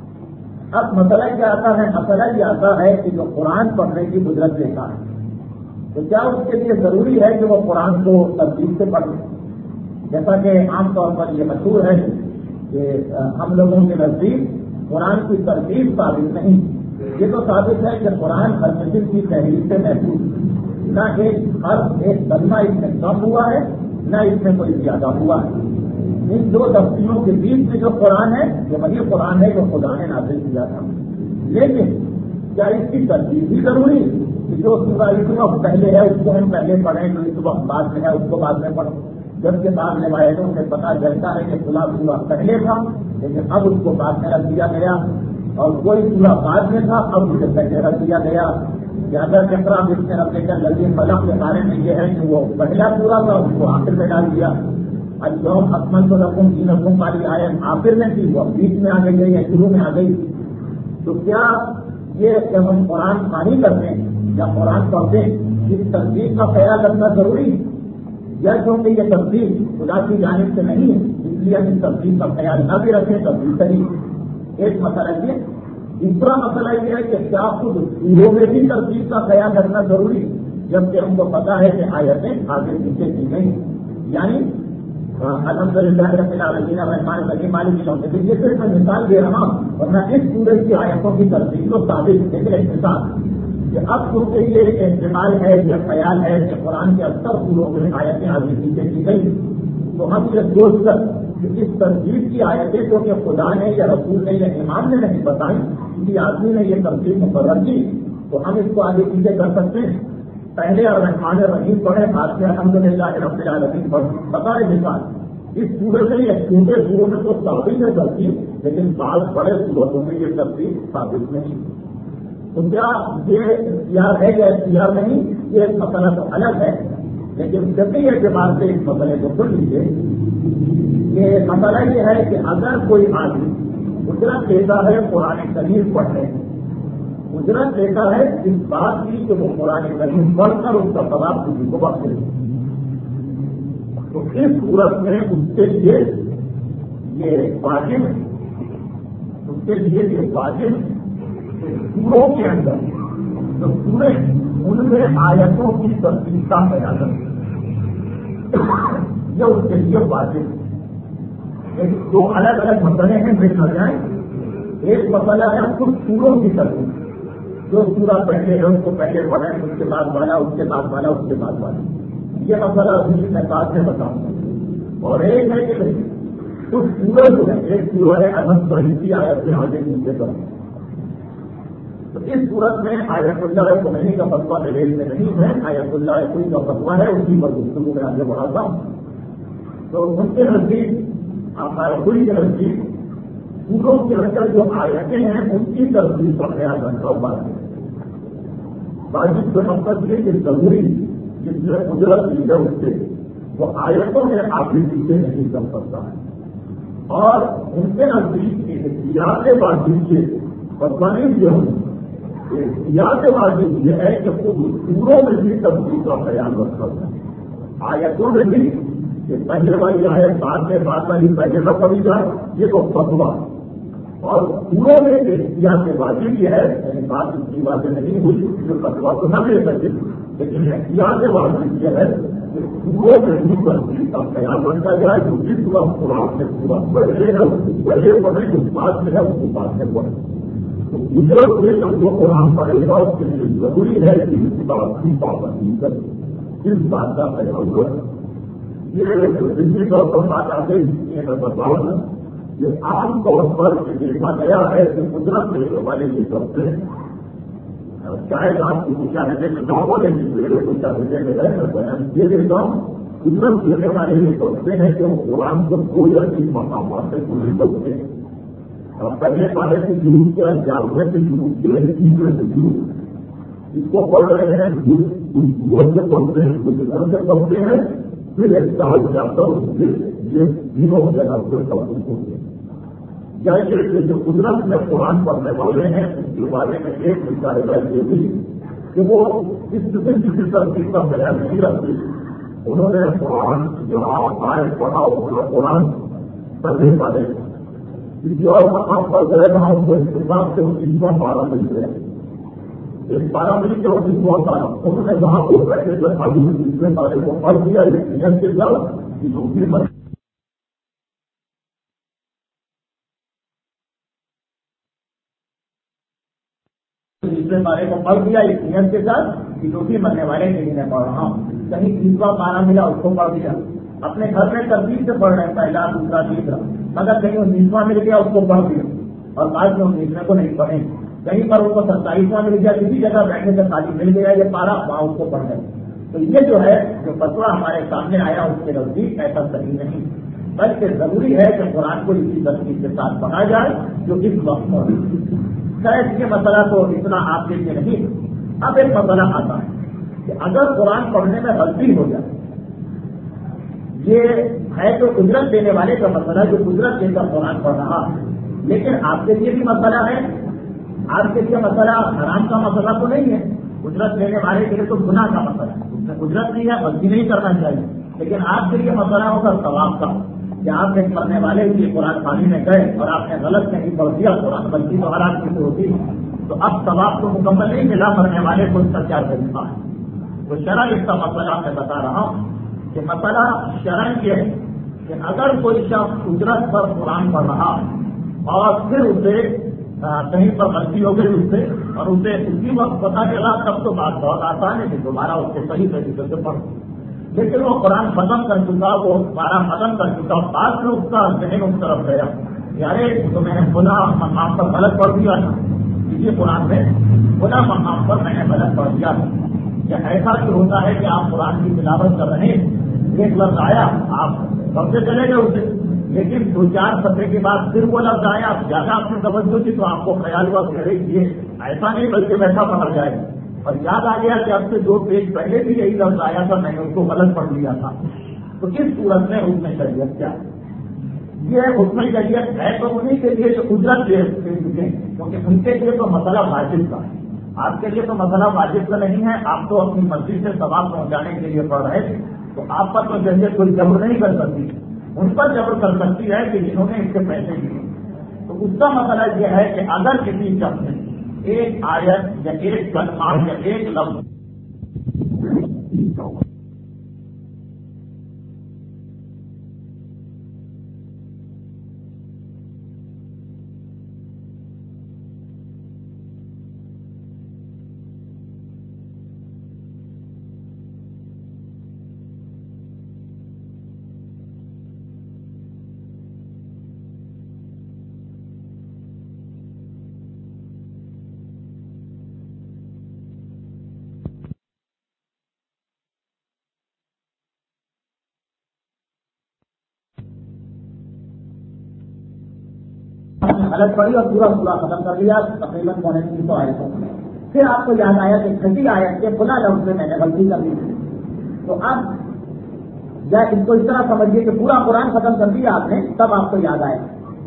اب مسئلہ کیا آتا ہے؟ مسئلہ یہ آتا ہے کہ جو قرآن پڑھنے کی اجرت لیتا ہے تو کیا اس کے لیے ضروری ہے کہ وہ قرآن کو ترتیب سے پڑھے؟ جیسا کہ عام طور پر یہ مشہور ہے کہ ہم لوگوں کے نزدیک قرآن کی ترتیب ثابت نہیں، یہ تو ثابت ہے کہ قرآن ہر قسم کی تحریر سے محفوظ، نہ ایک حرف ایک کلمہ اس میں کم ہوا ہے نہ اس میں کوئی زیادہ ہوا ہے، ان دو تفصیلوں کے بیچ میں جو قرآن ہے یہ وہی قرآن ہے جو خدا نے نازل کیا تھا، لیکن کیا اس کی ترتیب بھی ضروری ہے کہ جو سورہ اس وقت پہلے ہے اس کو ہم پہلے پڑھیں، جو اس وقت بعد میں ہے اس کو بعد میں پڑھیں، جبکہ بعض روایتوں سے پتہ چلتا ہے کہ فلاں سورہ پہلے تھا لیکن اب اس کو بعد میں رکھ دیا گیا، اور کوئی سورہ بعد میں تھا اب اسے پہلے رکھ دیا گیا، یا اگر کترا جس میں رکھ کر لگی فلق کے بارے میں یہ ہے کہ وہ پہلا سورہ تھا اس کو آخر میں ڈال دیا، اب جو حکمت کو رقم تین رقم والی آیت آخر میں تھی وہ بیچ میں آ گئی یا شروع میں آ گئی، تو کیا یہ جب ہم قرآن خوانی کرتے ہیں یا قرآن پڑھتے ہیں اس ترتیب کا خیال رکھنا ضروری ہے، یا کیونکہ یہ ترتیب خدا کی جانب سے نہیں ہے اس لیے ہم اس ترتیب کا خیال نہ بھی رکھیں تو بھی صحیح؟ ایک مسئلہ یہ، دوسرا مسئلہ یہ ہے کہ کیا خود سوروں میں بھی ترتیب کا خیال رکھنا ضروری ہے جبکہ ہم کو پتا ہے کہ آیتیں آگے پیچھے کی گئی، یعنی الحمد للہ رب العالمین الرحمن الرحیم مالک یوم الدین، یہ صرف میں مثال دے رہا ہوں اور میں اس سورج کی آیتوں کی ترتیب کو ثابت دیکھ رہے مثال کہ اب کیونکہ یہ احتمال ہے یہ خیال ہے کہ قرآن کے اکثر سوروں میں آیتیں آگے پیچھے کی گئی تو ہم یہ سوچ کر اس ترتیب کی آیتیں تو کہ خدا نے یا رسول نے یا امام نے نہیں بتائی، کسی آدمی نے یہ ترتیب مقرر کی، تو ہم اس کو آگے پیچھے کر سکتے ہیں. پہلے الرحمن الرحیم پڑھے، بعد میں الحمدللہ رب العالمین پڑھ بتا رہے مثال. اس سورج میں یا چھوٹے سوروں میں تو ثابت ہے ترتیب، لیکن بعض بڑے سورتوں میں یہ ترتیب ثابت نہیں. تو کیا یہ اختیار ہے یا اختیار نہیں، یہ مسئلہ تو الگ ہے، لیکن جبھی اعتبار سے اس مسئلے کو سن لیجیے کہ مسئلہ یہ ہے کہ اگر کوئی آدمی اجرت لیتا ہے قرآن کریم پڑھنے، اجرت لیتا ہے اس بات کی کہ وہ قرآن کریم پڑھ کر اس کا ثواب کسی کو بخش دے، تو اس صورت میں اس کے لیے یہ واجب اس کے لیے یہ واجب سوروں کے اندر جو سورے ان میں آیتوں کی ترتیب کا خیال یہ اس کے لیے واجب. دو الگ الگ مسئلے ہیں دیکھ نہ جائیں. ایک مسئلہ ہے کچھ سوروں کی ترتیب، جو سورہ پہلے ہے اس کو پہلے پڑھیں، اس کے بعد والا اس کے بعد والا اس کے بعد والا، یہ مسئلہ اسی میں بات میں بتاؤں گا. اور ایک ہے کہ کچھ سورج جو ہے، ایک سورہ ہے انت رہی آیت سے آگے نیچے کر، تو اس صورت میں آیت اللہ خمینی کا فتویٰ میرے میں نہیں ہے، آیت اللہ کوئی کا فتویٰ ہے، اسی پر گفتگو میں آگے بڑھاتا ہوں. تو ان کے نزدیک کوئی کے نزدیک سوروں کے اندر جو آیتیں ہیں ان کی ترتیب پر خیال رکھا ہوا ہے. واجب کا مقصد یہ کہ ضروری جس میں اجرت لی ہے اس سے وہ آیتوں میں آخری پیچھے نہیں کر سکتا ہے. اور ان کے نزدیک یاد واجب کے پروانے جو یاد واجب یہ ہے کہ وہ سوروں میں بھی ترتیب کا خیال رکھ سکتا ہے. آیتوں میں بھی کہ پہلے والی آئے بعد میں بعد والی پہلے نہ پڑی جائے، یہ تو فتوا. اور پوروں میں احتیاط سے واجب یہ ہے، یعنی بات اس کی باتیں نہیں ہوئی جو فتوا تو نہ لے سکے، لیکن احتیاط سے واجب یہ ہے کہ پوروں میں بھی ترتیب کا خیال رکھا جائے. جو جس وقت قرآن میں پورا پڑھے ہے پہلے پڑھے جو بات میں ہے اس کی بات میں پڑھے. تو اجرت سے جو قرآن پڑھے گا اس کے لیے ضروری ہے کہ اس بات کی پابندی کرے، اس بات کا خیال ہوا. یہ زندگی طور پر بات آتے ہیں میں بتاؤں گا. یہ عام طور پر دیکھا گیا ہے کہ قدرت کے والے یہ کرتے ہیں، چاہے آپ کی مشاہدے میں گاؤں والے مشاہدے میں رہے بیان کیے گئے گاؤں قدرت دینے والے یہ کرتے ہیں کہ وہ قرآن کو کوئی ایسی مقامات سے پوری کرتے ہیں. اور پہلے والے سے شروع کیا، جاگرے سے شروع کیا، تیسرے سے شروع اس کو پڑھ رہے ہیں، گھر سے پڑھتے ہیں، کچھ گھر سے پڑھتے ہیں، پھر ایک سال جاتا ہوں یہ تینوں جگہ سے توجہ ہوتے ہیں. جیسے جو قدرت میں قرآن پڑھنے والے ہیں اس کے بارے میں ایک مشاہدہ یہ بھی کہ وہ اس قسم کی ترتیب کا بیان نہیں رکھتے. انہوں نے قرآن جو آئے پڑھا وہ قرآن پڑھنے والے جو مقام پر گئے وہاں ان کو انتظام سے ان کی جیون بارہ مل گئے، ایک بارہ مل کے وہ جیون بارہ انہوں نے وہاں کو بیٹھے جو ابھی بارے کو پڑھ دیا ایک کے ساتھ دوسری پر دوسرے بارے کو پڑھ دیا ایک نیت کے ساتھ کہ دوسری مرنے والے کے لیے پڑھ رہا ہوں. کہیں تیسرا پارا ملا اس کو پڑھ دیا، اپنے گھر میں ترتیب سے پڑھ رہے ہیں پہلا دوسرا تیسرا، مگر کہیں انیسواں مل گیا اس کو پڑھ دیا اور بعد میں انیسویں کو نہیں پڑھیں. کہیں پر ان کو ستائیسواں مل گیا، کسی جگہ بیٹھنے سے خالی مل گیا یہ پارا وہاں اس کو پڑھ گئے. تو یہ جو ہے جو فتویٰ ہمارے سامنے آیا اس کے نزدیک ایسا صحیح نہیں، بلکہ ضروری ہے کہ قرآن کو اسی ترتیب کے ساتھ پڑھا جائے جو اس وقت پر. خیر یہ مسئلہ تو اتنا آپ کے لیے نہیں. اب ایک مسئلہ آتا ہے کہ اگر قرآن پڑھنے میں غلطی ہو جائے، یہ ہے تو اجرت دینے والے کا مسئلہ جو اجرت دے کر قرآن پڑھ رہا ہے، لیکن آپ کے لیے بھی مسئلہ ہے. آپ کے لیے مسئلہ حرام کا مسئلہ تو نہیں ہے، اجرت دینے والے کے لیے تو گناہ کا مسئلہ ہے، اس میں اجرت نہیں ہے، غلطی نہیں کرنا چاہیے. لیکن آپ کے لیے مسئلہ ہوگا ثواب کا کہ آپ ایک پڑھنے والے کے قرآن پانی میں گئے اور آپ نے غلط نہیں پڑھ دیا قرآن، غلطی تو ہر آدمی سے ہوتی ہے، تو اب ثواب تو مکمل نہیں ملا پڑھنے والے کو اس کا کیا طریقہ ہے. تو شرع اس کا مسئلہ میں بتا رہا ہوں کہ مسئلہ شرع یہ ہے کہ اگر کوئی شخص اجرت پر قرآن پڑھ رہا اور پھر اسے کہیں پر غلطی ہو گئی اس سے اور اسے اسی وقت پتا چلا، تب تو بات بہت آسان ہے کہ دوبارہ اس کو صحیح طریقے سے پڑھو. لیکن وہ قرآن ختم کر چکا، وہ بارہ ختم کر چکا، بعض لوگ کا ذہن اس طرف گیا یارے تو میں نے خدا مقام پر غلط پڑھ دیا تھا، اسی قرآن میں خدا مقام پر میں نے غلط پڑھ دیا تھا. کیا ایسا بھی ہوتا ہے کہ آپ قرآن کی تلاوت کر رہے ہیں، ایک لفظ آیا آپ سب سے چلے گئے اسے، لیکن دو چار صفحے کے بعد پھر وہ لفظ آیا، آپ زیادہ آپ نے توجہ کی تو آپ کو خیال ہوا کہ ارے یہ ایسا نہیں بلکہ ویسا پڑھا جائے، اور یاد آ گیا کہ اب سے دو پیج پہلے بھی یہی لفظ آیا تھا، میں نے اس کو غلط پڑھ لیا تھا. تو کس صورت میں حکم شریعت کیا ہے؟ یہ حکم شریعت ہے تو انہیں کے لیے جو اجرت دے چکے ہیں، کیونکہ ان کے لیے تو مسئلہ واجب کا ہے، آپ کے لیے تو مسئلہ واجب کا نہیں ہے. آپ تو اپنی مرضی سے ثواب پہنچانے کے لیے پڑھ رہے تھے، تو آپ پر تو جیسے کوئی جبر نہیں کر سکتی، ان پر جبر کر سکتی ہے کہ جنہوں نے اس کے پیسے دیے. تو اس کا مسئلہ یہ ہے کہ اگر کسی شخص نے ایک آیت یا ایک کلمہ یا ایک لفظ غلط پڑی اور پورا پورا ختم کر لیا تقریباً پونے تین سو آیتوں میں، پھر آپ کو یاد آیا کہ چھٹی آیت کے خدا لفظ میں میں نے غلطی کر لی تھی، تو اب یا اس کو اس طرح سمجھیے کہ پورا قرآن ختم کر دیا آپ نے، تب آپ کو یاد آیا.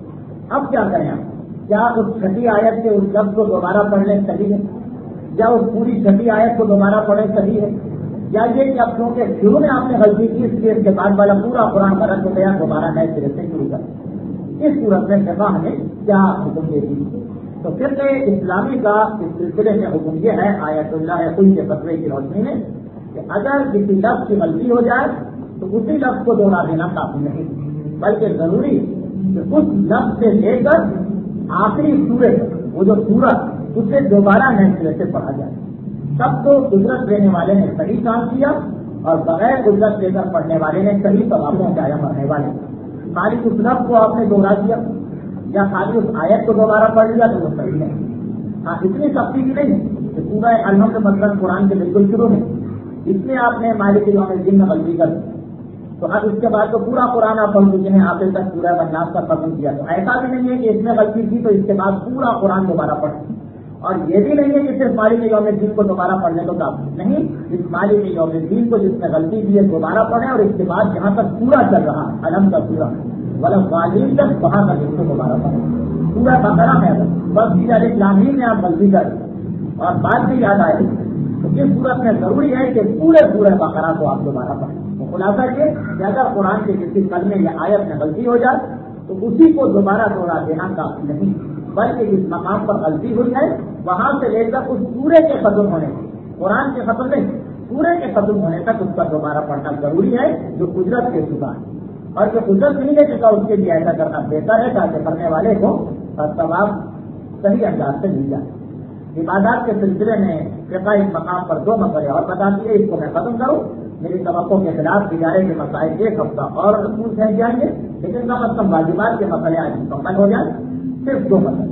اب کیا کریں آپ؟ کیا اس چھٹی آیت کے اس لفظ کو دوبارہ پڑھنے صحیح ہے، یا اس پوری چھٹی آیت کو دوبارہ پڑھنے صحیح ہے، یا یہ کہ اب کیونکہ شروع میں آپ نے غلطی کی اس لیے اس کے بعد والا پورا قرآن غلط ہو گیا، دوبارہ نئے سرے سے شروع کر. اس صورت میں فقہ ہمیں کیا حکم دیتی ہے؟ تو فقہ اسلامی کا اس سلسلے میں حکم یہ ہے آیت اللہ کوئی کے فتوے کی روشنی میں کہ اگر کسی لفظ کی غلطی ہو جائے تو اسی لفظ کو دوہرا دینا کافی نہیں، بلکہ ضروری کہ اس لفظ سے لے کر آخری سورے وہ جو سورت اسے دوبارہ نئے سرے سے پڑھا جائے. سب کو اجرت دینے والے نے صحیح کام کیا اور بغیر اجرت دے کر پڑھنے والے نے صحیح ثواب پہنچایا مرنے والے. خالی اس لفظ کو آپ نے دوہرا دیا یا خالی اس آیت کو دوبارہ پڑھ لیا تو وہ صحیح ہے. ہاں اتنی سختی بھی نہیں کہ سورہ الحمد مطلب قرآن کے بالکل شروع میں اس میں آپ نے مالک یوم الدین میں غلطی کر دی تو اب اس کے بعد تو پورا قرآن آپ پڑھ چکے ہیں، آخر تک سورہ الناس کا ختم کیا. تو ایسا بھی نہیں ہے کہ اس میں غلطی کی تو اس کے بعد پورا قرآن دوبارہ پڑھ، اور یہ بھی نہیں ہے کہ صرف مالک یوم الدین کو دوبارہ پڑھنے کو کافی نہیں، اس مالک یوم الدین کو جس نے غلطی کی ہے دوبارہ پڑھیں، اور اس کے بعد جہاں تک پورا چل رہا ہے الحمد کا پورا ولم والین تک وہاں تک اس کو دوبارہ پڑھیں. پورا بقرہ ہے بس یہ اسلامی میں آپ غلطی کر اور بات بھی یاد آئے تو اس صورت میں ضروری ہے کہ پورے پورے بقرہ کو آپ دوبارہ پڑھیں. تو خلاصہ یہ کہ اگر قرآن کے کسی کلمے یا آیت میں غلطی ہو جائے تو اسی کو دوبارہ دوہرا دینا کافی نہیں، بلکہ جس مقام پر غلطی ہوئی ہے وہاں سے لے کر اس پورے کے ختم ہونے قرآن کے ختم نہیں پورے کے ختم ہونے تک اس کا دوبارہ پڑھنا ضروری ہے جو اجرت کے چکا ہے. اور جو اجرت نہیں لے چکا اس کے لیے ایسا کرنا بہتر ہے تاکہ پڑھنے والے کو ثواب صحیح انداز سے مل جائے. عبادات کے سلسلے میں فقہ اس مقام پر دو مسئلے اور بتاتی ہے، اس کو میں ختم کروں. میری توقع کے خلاف گزارے کے مسائل ایک ہفتہ اور پھیل جائیں گے، لیکن کم از کم واجبات کے مسئلے آج مکمل ہو جائیں. صرف دو مسئلے.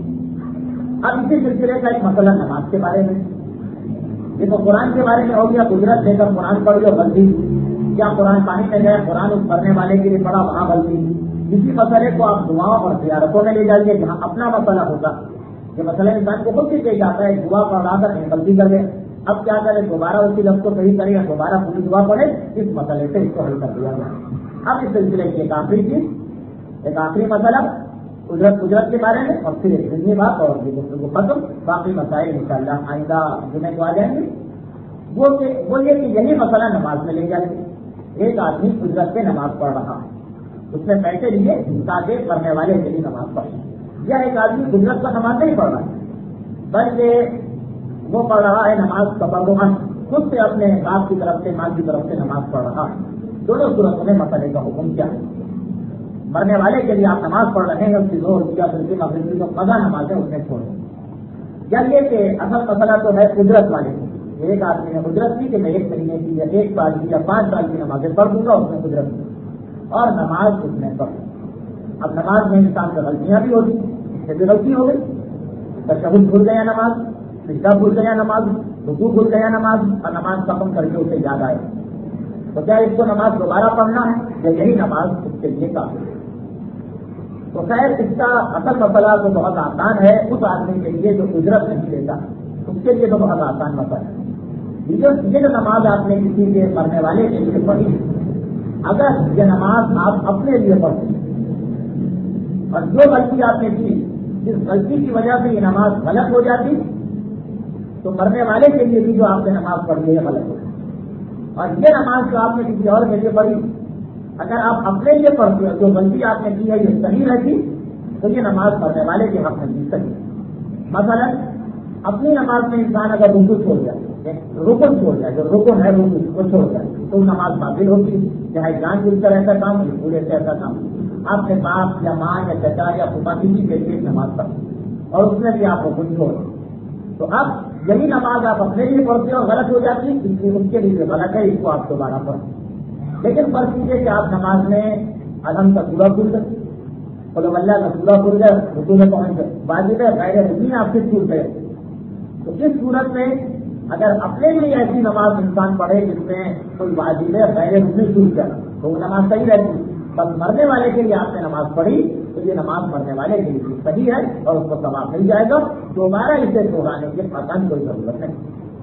اب اسی سلسلے کا ایک مسئلہ نماز کے بارے میں. دیکھو قرآن کے بارے میں ہو گیا قدرت لے کر قرآن پڑھ لو غلطی، یا قرآن پانی میں گئے قرآن اس پڑھنے والے کے لیے پڑھا وہاں غلطی. اسی مسئلے کو آپ دعاؤں اور زیارتوں میں لے جائیے جہاں اپنا مسئلہ ہوگا. یہ مسئلہ انسان کو خود بھی پیش آتا ہے، دعا پڑھا کر غلطی کر گئے، اب کیا کرے دوبارہ اسی لفظ کو صحیح کرے یا دوبارہ پوری دعا پڑھے. اس مسئلے سے اس کو حل کر دیا گیا. اب اس سلسلے کی ایک آخری چیز ایک آخری مسئلہ قدرت قدرت کے بارے میں اور پھر ایک ذہنی بات اور یہ گفتگو ختم. باقی مسائل انشاءاللہ آئندہ جمعے کو آ جائیں گے. وہ کہ وہ یہ کہ یہی مسئلہ نماز میں لے جائیں گے. ایک آدمی قدرت پہ نماز پڑھ رہا ہے، اس نے پیسے لیے تاکہ پڑھنے والے کے لیے نماز پڑھے، یا ایک آدمی قدرت پر نماز نہیں پڑھ رہا ہے بلکہ وہ پڑھ رہا ہے نماز تبرعاً خود سے اپنے باپ کی طرف سے ماں کی طرف سے نماز پڑھ رہا ہے. دونوں صورتوں میں مسئلے کا حکم کیا ہے؟ مرنے والے کے لیے آپ نماز پڑھ رہے ہیں، اس کی زور کیا پھر مغرب جو قضا نماز ہے اس میں چھوڑ دیں. یا یہ کہ اصل مسئلہ تو ہے قدرت والے کو، ایک آدمی نے اجرت کی کہ میں ایک مہینے کی یا ایک سال کی یا پانچ سال کی نمازیں پڑھ دوں گا، اس نے اجرت کی اور نماز اس نے پڑھ. اب نماز میں انسان سے غلطیاں بھی ہوتی، اس سے بھی غلطی ہو گئی، تشہد بھول گیا نماز، سجدہ بھول گیا نماز، رکوع بھول گیا نماز، اور نماز ختم کر کے اسے یاد آئے تو کیا اس کو نماز دوبارہ پڑھنا ہے یا یہی نماز اس کے لیے کافی ہے؟ تو خیر اس کا اصل مسئلہ تو بہت آسان ہے اس آدمی کے لیے جو اجرت نہیں لیتا، اس کے لیے تو بہت آسان مسئلہ ہے. یہ جو نماز آپ نے کسی کے پڑھنے والے کے لیے پڑھی، اگر یہ نماز آپ اپنے لیے پڑھتے اور جو غلطی آپ نے کی، جس غلطی کی وجہ سے یہ نماز غلط ہو جاتی، تو مرنے والے کے لیے بھی جو آپ نے نماز پڑھی ہے غلط ہو جاتی. اور یہ نماز جو آپ نے کسی اور کے لیے پڑھی، اگر آپ اپنے لیے پڑھتے ہو جو غلطی آپ نے کی ہے یہ صحیح رہتی، تو یہ نماز پڑھنے والے کے حق میں بھی صحیح. مثلا اپنی نماز میں انسان اگر رکوع چھوڑ جائے، رکن چھوڑ جائے، جو رکن ہے رکوع کو چھوڑ جائے تو نماز باطل ہوتی، چاہے جان بوجھ کر ایسا کام یا پورے سے ایسا کام. آپ کے باپ یا ماں یا چچا یا پھوپھا کسی کے لیے نماز پڑھی اور اس میں بھی آپ رکن چھوڑ، تو اب یہی نماز آپ اپنے لیے پڑھتے ہو غلط ہو جاتی، اس لیے ان کے لیے غلط ہے، اس کو آپ دوبارہ پڑھیں. لیکن فرض کیجیے کہ آپ نماز میں الحمد کا سورہ بھول گئے، قل اللہ کا سورہ بھول گئے، رکوع میں پہنچ گئے، واجب ہے غیر رکن آپ سے چھوٹ گئے، تو اس صورت میں اگر اپنے لیے ایسی نماز انسان پڑھے جس میں کوئی واجب ہے غیر رکن چھوٹ جائے تو وہ نماز صحیح رہتی. بس مرنے والے کے لیے آپ نے نماز پڑھی تو یہ نماز مرنے والے کے لیے صحیح ہے اور اس کو ثواب مل جائے گا، دوبارہ اسے دوہرانے کی فقط کوئی ضرورت نہیں.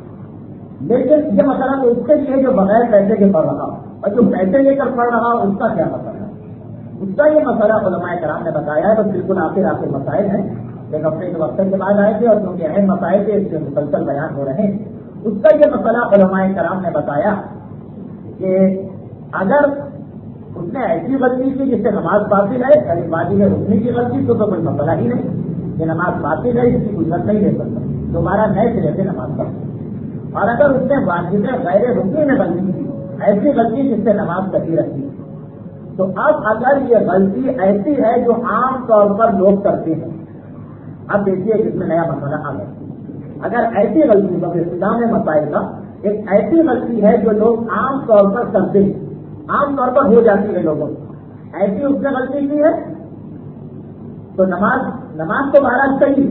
لیکن یہ مسئلہ تو اس کے لیے جو بغیر پیسے کے پڑھ رہا اور جو پیسے لے کر پڑھ رہا اس کا کیا مسئلہ ہے؟ اس کا یہ مسئلہ علماء کرام نے بتایا ہے. تو بالکل آخر آخر مسائل ہیں، ایک ہفتے کے وقت کے بعد آئے تھے اور کیونکہ اہم مسائل تھے اس کے مسلسل بیان ہو رہے ہیں. اس کا یہ مسئلہ علماء کرام نے بتایا کہ اگر اس نے ایسی غلطی کی جس سے نماز باطل ہے، یعنی واجب رکنے کی غلطی تو کوئی مسئلہ ہی نہیں، یہ نماز باطل ہے، اس کی اجرت نہیں لے سکتا، دوبارہ نئے سرے سے نماز پڑھ. اور اگر اس نے واجب غیر رکنے میں غلطی کی، ایسی غلطی جس سے نماز صحیح رہتی، تو اب اگر یہ غلطی ایسی ہے جو عام طور پر لوگ کرتے ہیں، اب دیکھیے اس میں نیا مسئلہ آ گیا. اگر ایسی غلطی مطلب اسلام مسائل کا ایک ایسی غلطی ہے جو لوگ عام طور پر کرتے ہیں، عام طور پر ہو جاتی ہے لوگوں، ایسی اس نے غلطی کی ہے تو نماز نماز تو بہرحال صحیح،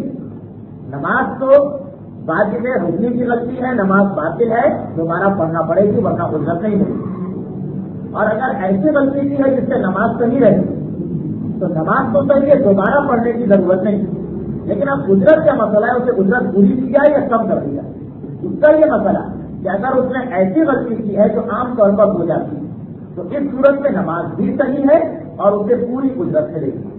نماز تو واجب رکنے کی غلطی ہے، نماز باطل ہے، دوبارہ پڑھنا پڑے گی ورنہ اجرت نہیں ہوگی. اور اگر ایسی غلطی کی ہے جس سے نماز صحیح رہے تو نماز تو صحیح ہے، دوبارہ پڑھنے کی ضرورت نہیں. لیکن اب اجرت کا مسئلہ ہے، اسے اجرت پوری دی جائے یا کم کر دی جائے. اس کا یہ مسئلہ کہ اگر اس نے ایسی غلطی کی ہے جو عام طور پر ہو جاتی ہے تو اس صورت میں نماز بھی صحیح ہے اور اسے پوری اجرت ملے گی.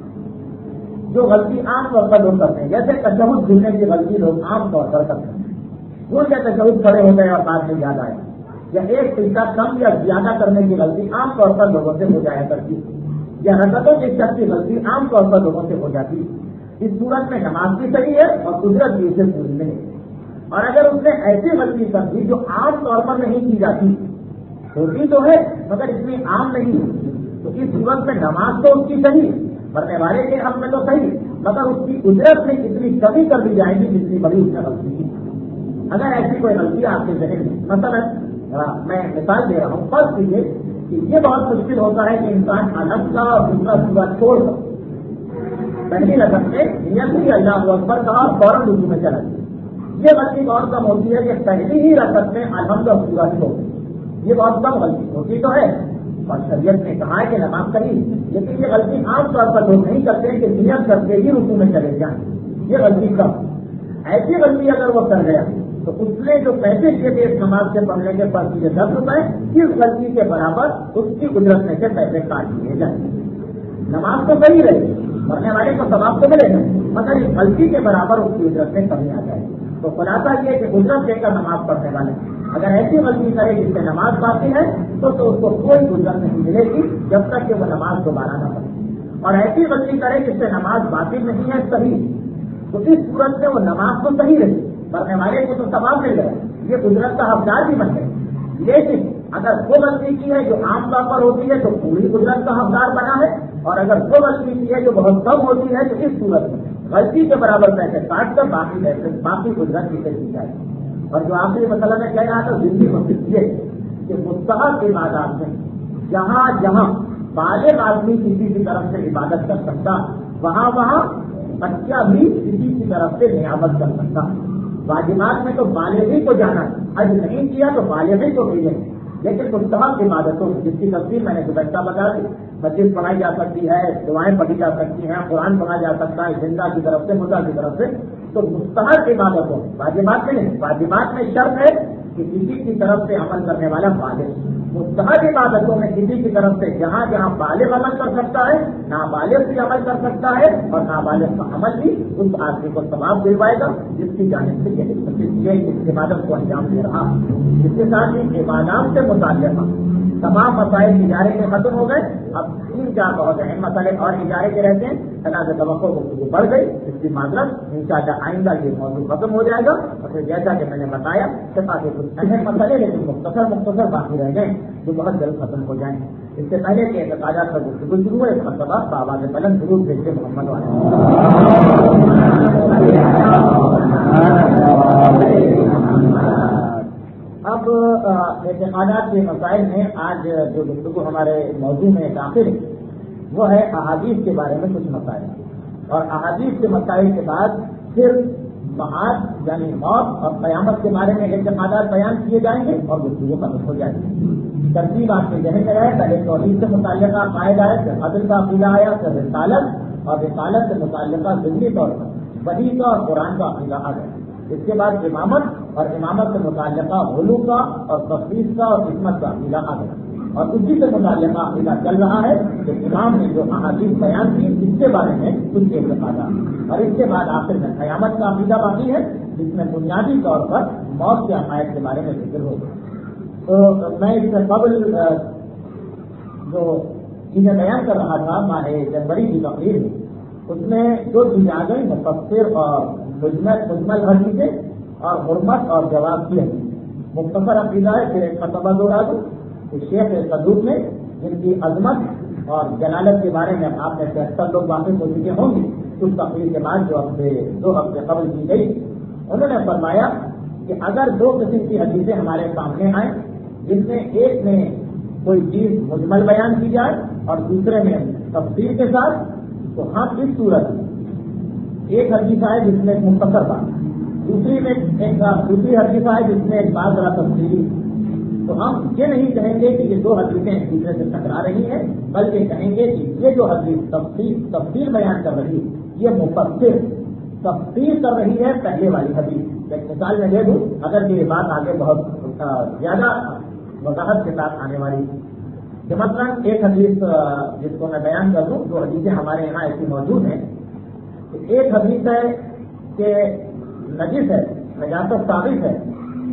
جو غلطی عام طور پر لوگ کرتے ہیں، جیسے تشہد بھولنے کی غلطی لوگ عام طور پر کرتے ہیں، بھول کے تشہد کھڑے ہو گئے اور بعد میں یاد آئے، یا ایک پیسہ کم یا زیادہ کرنے کی غلطی عام طور پر لوگوں سے ہو جایا کرتی ہے، یا رکعتوں کی شک کی غلطی عام طور پر لوگوں سے ہو جاتی ہے. اس صورت میں نماز بھی صحیح ہے اور اجرت بھی اسے پوری ملے. اور اگر اس نے ایسی غلطی کر دی جو عام طور پر نہیں کی جاتی، ہوتی تو ہے مگر اتنی عام نہیں ہوتی، تو اس صورت میں نماز تو اس کی صحیح، مرنے والے کے حق میں تو صحیح، مگر اس کی اجرت میں اتنی کمی کر دی جائے گی جتنی بڑی اس نے غلطی کی. اگر ایسی کوئی غلطی آپ کے ذہن میں، مثلا میں مثال دے رہا ہوں، فرض کیجیے کہ یہ بہت مشکل ہوتا ہے کہ انسان الگ کا اور دوسرا صورہ چھوڑ کر پہلی رقم میں نیت ہی اللہ اکبر کہا اور فوراً رکوع میں چلا گیا. یہ غلطی بہت کم ہوتی ہے کہ پہلی ہی رقم میں الحمد اور سورہ چھوڑ، یہ بہت کم غلطی ہوتی تو ہے اور شریعت نے کہا ہے کہ نماز صحیح. لیکن یہ غلطی عام طور پر لوگ نہیں کرتے کہ نیت کرتے ہی رکوع میں چلے جائیں، یہ غلطی کم. ایسی غلطی اگر وہ کر گیا تو اس نے جو پیسے دیے تھے اس نماز سے پڑھنے کے پر یہ دس روپئے اس غلطی کے برابر اس کی اجرت میں سے پیسے کاٹ لیے جائیں. نماز تو صحیح رہے، مرنے والے کو ثواب تو ملے گا مگر اس غلطی کے برابر اس کی اجرت میں کمی آ جائے. تو خلاصہ یہ کہ اجرت دے کر نماز پڑھنے والے اگر ایسی غلطی کرے جس سے نماز باقی ہے تو تو اس کو کوئی اجرت نہیں ملے گی جب تک کہ وہ نماز دوبارہ نہ پڑھے. اور ایسی غلطی کرے جس سے نماز باقی نہیں ہے صحیح، تو اس صورت میں وہ نماز تو صحیح رہی، مرنے والے کو تو ثواب مل گیا، یہ اجرت کا حقدار بھی بن گئے. لیکن اگر وہ غلطی کی ہے جو عام طور پر ہوتی ہے تو پوری اجرت کا حقدار بنا ہے، اور اگر وہ غلطی کی ہے جو بہت کم ہوتی ہے تو اس صورت میں غلطی کے برابر پیسے کاٹ کر باقی پیسے باقی اجرت اسے دی جائے. اور جو آخری مسئلہ میں کہہ رہا تھا زندگی مسجد یہ کہ مستحب عبادات میں جہاں جہاں بالغ آدمی کسی کی طرف سے عبادت کر سکتا وہاں وہاں بچہ بھی کسی کی طرف سے نعمت کر سکتا. واجبات میں تو بالغ ہی کو جانا ہے, حج نہیں کیا تو بالغ ہی کو ملے, لیکن مستحب عبادتوں جس کی تفصیل میں نے گزشتہ بتا دی, مسجد پڑھائی جا سکتی ہے, دعائیں پڑھی جا سکتی ہیں, قرآن پڑھا جا سکتا ہے زندہ کی طرف سے مردہ کی طرف سے. تو مستحب عبادتوں واجبات میں نہیں, واجبات میں شرط ہے کہ کسی کی طرف سے عمل کرنے والا بالغ. مستحب عبادتوں میں کسی کی طرف سے جہاں جہاں بالغ عمل کر سکتا ہے نابالغ بھی عمل کر سکتا ہے, اور نابالغ کا عمل بھی اس آدمی کو ثواب دلوائے گا جس کی جانب سے یہ اس عبادت کو انجام دے رہا. اس کے ساتھ ہی عبادات سے متعلق تمام مسائل اجارے کے ختم ہو گئے. اب تین چار بہت اہم مسئلے اور اجارے کے رہتے ہیں. تنازع توقع گفتگو بڑھ گئی, اس کی معذرت, انشاءاللہ آئندہ یہ موضوع ختم ہو جائے گا. اور پھر جیسا کہ میں نے بتایا شفا کے کچھ اہم مسئلے لیکن مختصر مختصر باقی رہ گئے جو بہت جلد ختم ہو جائیں. اس سے پہلے کہ اعتقادات پر گفتگو شروع ہے, مرتبہ بابا کے بلند ضرور بھیجتے محمد والے. اب اعتقادات کے مسائل میں آج جو گفتگو ہمارے موضوع میں داخل ہے وہ ہے احادیث کے بارے میں کچھ مسائل, اور احادیث کے مسائل کے بعد پھر معاد یعنی موت اور قیامت کے بارے میں اعتقادات بیان کیے جائیں گے اور گفتگو ختم ہو جائے گی. ترتیب آپ کے ذہن میں رہے, پہلے توحید سے متعلقہ عقائد آیا, پھر عدل کا عقیدہ آیا, پھر رسالت اور رسالت سے متعلقہ ذہنی طور پر وحی کا اور قرآن کا عقیدہ آ گیا. اس کے بعد امامت اور امامت سے متعلقہ غلو کا اور تفصیل کا اور حکمت کا عقیدہ آ گیا, اور اسی سے متعلقہ عقیدہ چل رہا ہے کہ امام نے جو احادیث بیان کی اس کے بارے میں کچھ اعتقادات, اور اس کے بعد آخر میں قیامت کا عقیدہ باقی ہے جس میں بنیادی طور پر موت کے عقائد کے بارے میں ذکر ہوگا. تو میں اس سے قبل جو چیزیں بیان کر رہا تھا ماہ جنوری کی تقریر میں, اس میں جو چیزیں آ گئی مفسر اور مجمل مجمل ہر چیزیں اور حرمت اور جواب کی ہے. مختصر عقیدہ ہے, پھر ایک مرتبہ دوہرا دوں کہ شیخ صدوق نے جن کی عظمت اور جلالت کے بارے میں آپ نے اکثر لوگ واقف ہو چکے ہوں گے اس تقریر کے بعد جو ہفتے دو ہفتے قبل کی گئی, انہوں نے فرمایا کہ اگر دو قسم کی حدیثیں ہمارے سامنے آئیں جن میں ایک میں کوئی چیز مجمل بیان کی جائے اور دوسرے میں تفصیل کے ساتھ, تو ہم اس صورت میں ایک حدیث آئے جس میں مختصر بات, دوسری میں ایک دوسری حدیث آئے جس میں ایک بات ذرا تفصیلی, تو ہم یہ نہیں کہیں گے کہ یہ دو حدیثیں ایک دوسرے سے ٹکرا رہی ہیں, بلکہ کہیں گے کہ یہ جو حدیث تفصیل تفصیل بیان کر رہی ہے یہ مفسر تفصیل کر رہی ہے پہلے والی حدیث. ایک مثال میں دے دوں, اگر یہ بات آگے بہت زیادہ وضاحت کے ساتھ آنے والی کہ مثلا ایک حدیث جس کو میں بیان کر دوں, دو حدیثیں ہمارے یہاں ایسی موجود ہیں. ایک حدیث ہے کہ نجس ہے, نجاست ثابت ہے,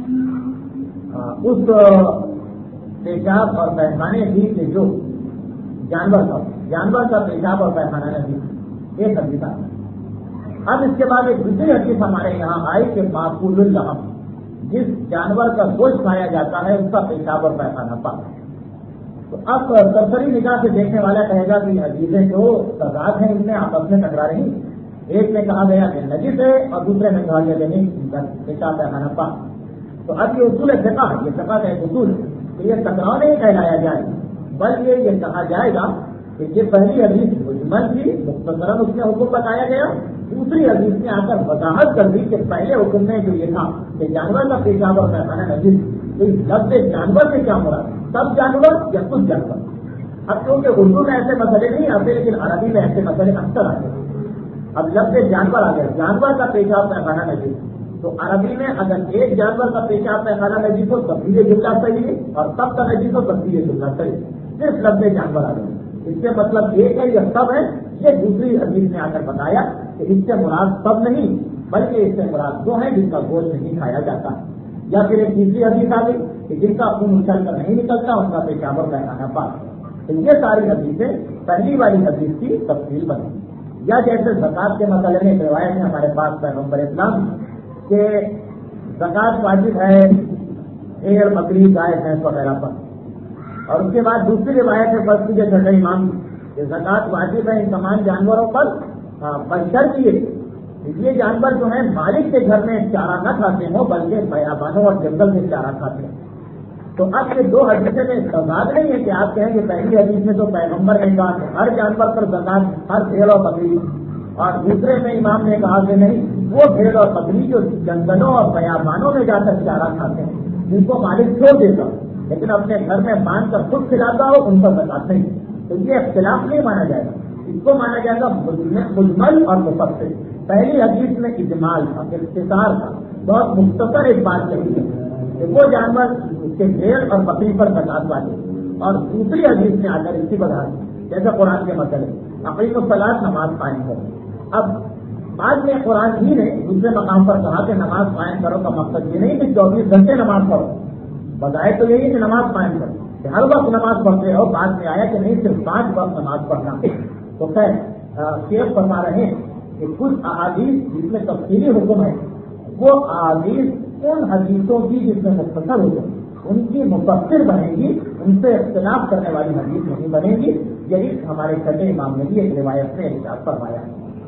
اس پیشاب اور پیخانے بھی کہ جو جانور کا جانور کا پیشاب اور پیخانہ نجس, ایک حدیث ہے. اب اس کے بعد ایک دوسری حدیث ہمارے یہاں آئی کہ معقول اللحم, جس جانور کا گوشت کھایا جاتا ہے اس کا پیشاب اور پیخانہ پاک. تو اب سرسری نگاہ سے دیکھنے والا کہے گا کہ حدیثیں جو تضاد ہیں ان میں آپس میں ٹکرا رہی, ایک میں کہا گیا کہ نجس ہے اور دوسرے میں کہا گیا کہ نہیں پیشاب پیخانہ پاک. تو اب یہ اصول فقہ ہے, یہ فقہ کا ایک اصول ہے, تو یہ ٹکراؤ نہیں کہلایا جائے بلکہ یہ کہا جائے گا کہ یہ پہلی حدیث مجمل تھی, مختصراً اس میں حکم بتایا گیا, دوسری حدیث نے آ کر وضاحت کر دی کہ پہلے حکم میں جو یہ تھا کہ جانور کا پیشاب اور پیخانہ نجس, تو اس لفظ جانور سے کیا مراد, سب جانور یا کچھ جانور. اب کیونکہ اردو میں ایسے مسئلے نہیں آتے لیکن عربی میں ایسے مسئلے اکثر آتے ہیں. اب لفظ جانور آ گیا, جانور کا پیشاب پیخانہ نجس, تو عربی میں اگر ایک جانور کا پیشاب پیخانہ نجس ہو تب بھی یہ جملہ صحیح ہے, اور سب کا نجس ہو تب بھی یہ جملہ صحیح ہے. صرف لفظ جانور آ گیا, اس سے مطلب ایک ہے یا سب ہے. یہ دوسری حدیث نے آ کر بتایا کہ اس سے مراد سب نہیں بلکہ اس سے مراد وہ ہیں جن کا گوشت نہیں کھایا جاتا. یا پھر ایک تیسری حدیث آ گئی کہ جن کا خون اچھل کر نہیں نکلتا ان کا پیشاب اور پیخانہ پاک. تو یہ ساری حدیثیں پہلی والی حدیث کی تفصیل بنی. یا جیسے زکات کے مسئلے میں روایت ہے ہمارے پاس پیغمبر اسلام کہ زکات واجب ہے بھیڑ بکری گائے بھینس وغیرہ پر, اور اس کے بعد دوسری روایت ہے فرض کیجیے چھٹے امام کہ زکات واجب ہے ان تمام جانوروں پر بشرط یہ یہ جانور جو ہیں مالک کے گھر میں چارہ نہ کھاتے ہوں بلکہ بیابانوں اور جنگل سے چارہ کھاتے ہیں. تو اب یہ دو حدیثیں میں تضاد نہیں ہے کہ آپ کہیں کہ پہلی حدیث میں تو پیغمبر نے کہا کہ ہر جانور پر زکات ہر بھیڑ اور بکری، اور دوسرے میں امام نے کہا کہ نہیں وہ بھیڑ اور بکری جو جنگلوں اور بیابانوں میں جا کر چارہ کھاتے ہیں جن کو مالک چھوڑ دیتا لیکن اپنے گھر میں باندھ کر خود کھلاتا ہو ان پر زکات نہیں. تو یہ اختلاف نہیں مانا جائے گا، اس کو مانا جائے گا مجمل اور مفصل. پہلی حدیث میں اجمال تھا، اختصار تھا، بہت مختصر ایک بات کہی ہے کہ وہ جانور اس کے بھیڑ اور بکری پر زکات والے، اور دوسری حدیث میں آ کر اس کی وضاحت جیسا قرآن کے مسئلے عقید و صلاۃ نماز قائم کرو. اب بعد میں قرآن ہی نے دوسرے مقام پر کہا کہ نماز قائم کرو کا مقصد یہ نہیں کہ چوبیس گھنٹے نماز پڑھو، بظاہر تو یہی کہ نماز قائم کرو کہ ہر وقت نماز پڑھتے ہو. بعد میں آیا کہ نہیں صرف پانچ وقت نماز پڑھنا. تو خیر شیخ فرما رہے ہیں کہ کچھ احادیث جس میں تفصیلی حکم ہے وہ احادیث ان حدیثوں کی جس میں مختصر حکم ان کی مفسر بنے گی، ان سے اختلاف کرنے والی حدیث نہیں بنے گی. یہی ہمارے چھٹے امام نے بھی ایک روایت سے ارشاد فرمایا.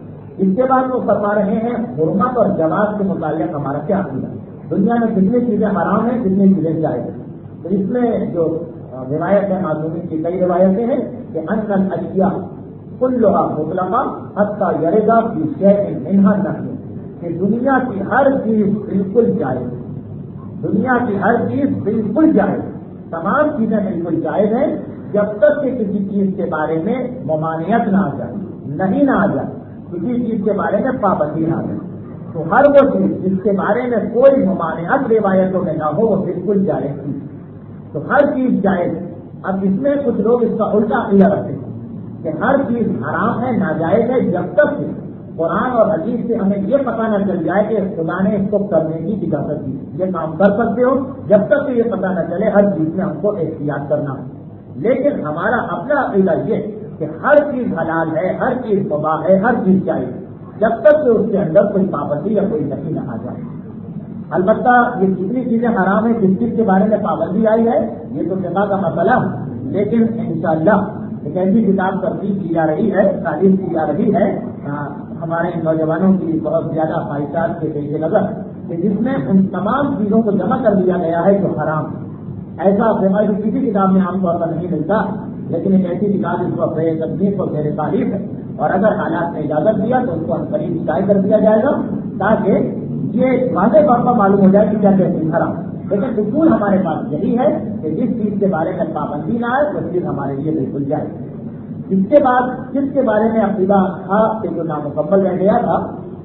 اس کے بعد وہ فرما رہے ہیں حرمت اور جواز کے متعلق ہمارا کیا عقیدہ. دنیا میں کتنی چیزیں حرام ہیں کتنی چیزیں جائز ہیں. تو اس میں جو روایت ہے معصومی کی کئی روایتیں ہیں کہ ان الاشیاء کلھا مطلقہ حتی یردا فی شیء منھا نہی، کہ دنیا کی ہر چیز بالکل جائز، دنیا کی ہر چیز بالکل جائز، تمام چیزیں بالکل جائز ہیں جب تک کہ کسی چیز کے بارے میں ممانعت نہ آ جائے، نہیں نہ آ جائے، کسی چیز کے بارے میں پابندی نہ آ جائے. تو ہر وہ چیز جس کے بارے میں کوئی ممانعت روایتوں میں نہ ہو وہ بالکل جائز تھی. تو ہر چیز جائز. اب اس میں کچھ لوگ اس کا الٹا عقیدہ رکھتے ہیں کہ ہر چیز حرام ہے ناجائز ہے جب تک کہ قرآن اور حدیث سے ہمیں یہ پتہ نہ چل جائے کہ خدا نے اس کو کرنے کی اجازت دی، یہ کام کر سکتے ہو. جب تک کہ یہ پتہ نہ چلے ہر چیز میں ہم کو احتیاط کرنا ہے. لیکن ہمارا اپنا عقیدہ یہ کہ ہر چیز حلال ہے، ہر چیز مباح ہے، ہر چیز جائز جب تک کہ اس کے اندر کوئی پابندی یا کوئی نفی نہ آ جائے. البتہ یہ جتنی چیزیں حرام ہیں جس چیز کے بارے میں پابندی آئی ہے یہ تو فقہ کا مسئلہ ہے، لیکن انشاءاللہ ایک ایسی کتاب ترتیب کی جا رہی ہے، تعلیم کی جا رہی ہے ہمارے نوجوانوں کی بہت زیادہ خواہشات کے پیش نظر کہ جس میں ان تمام چیزوں کو جمع کر دیا گیا ہے جو حرام. ایسا فقہ کی کسی کتاب میں عام طور پر نہیں ملتا، لیکن ایک ایسی کتاب اس کو بے تصنیف اور زیر تعریف ہے، اور اگر حالات نے اجازت دیا تو اس کو ہم قریب شائع کر دیا جائے گا تاکہ یہ واضح طور پر معلوم ہو جائے کہ کیا کہتے حرام. لیکن اصول ہمارے پاس یہی ہے کہ جس چیز کے بارے میں پابندی نہ آئے وہ چیز ہمارے لیے بالکل جائے. اس کے بعد جس کے بارے میں عقیدہ تھا کہ جو نامکمل رہ گیا تھا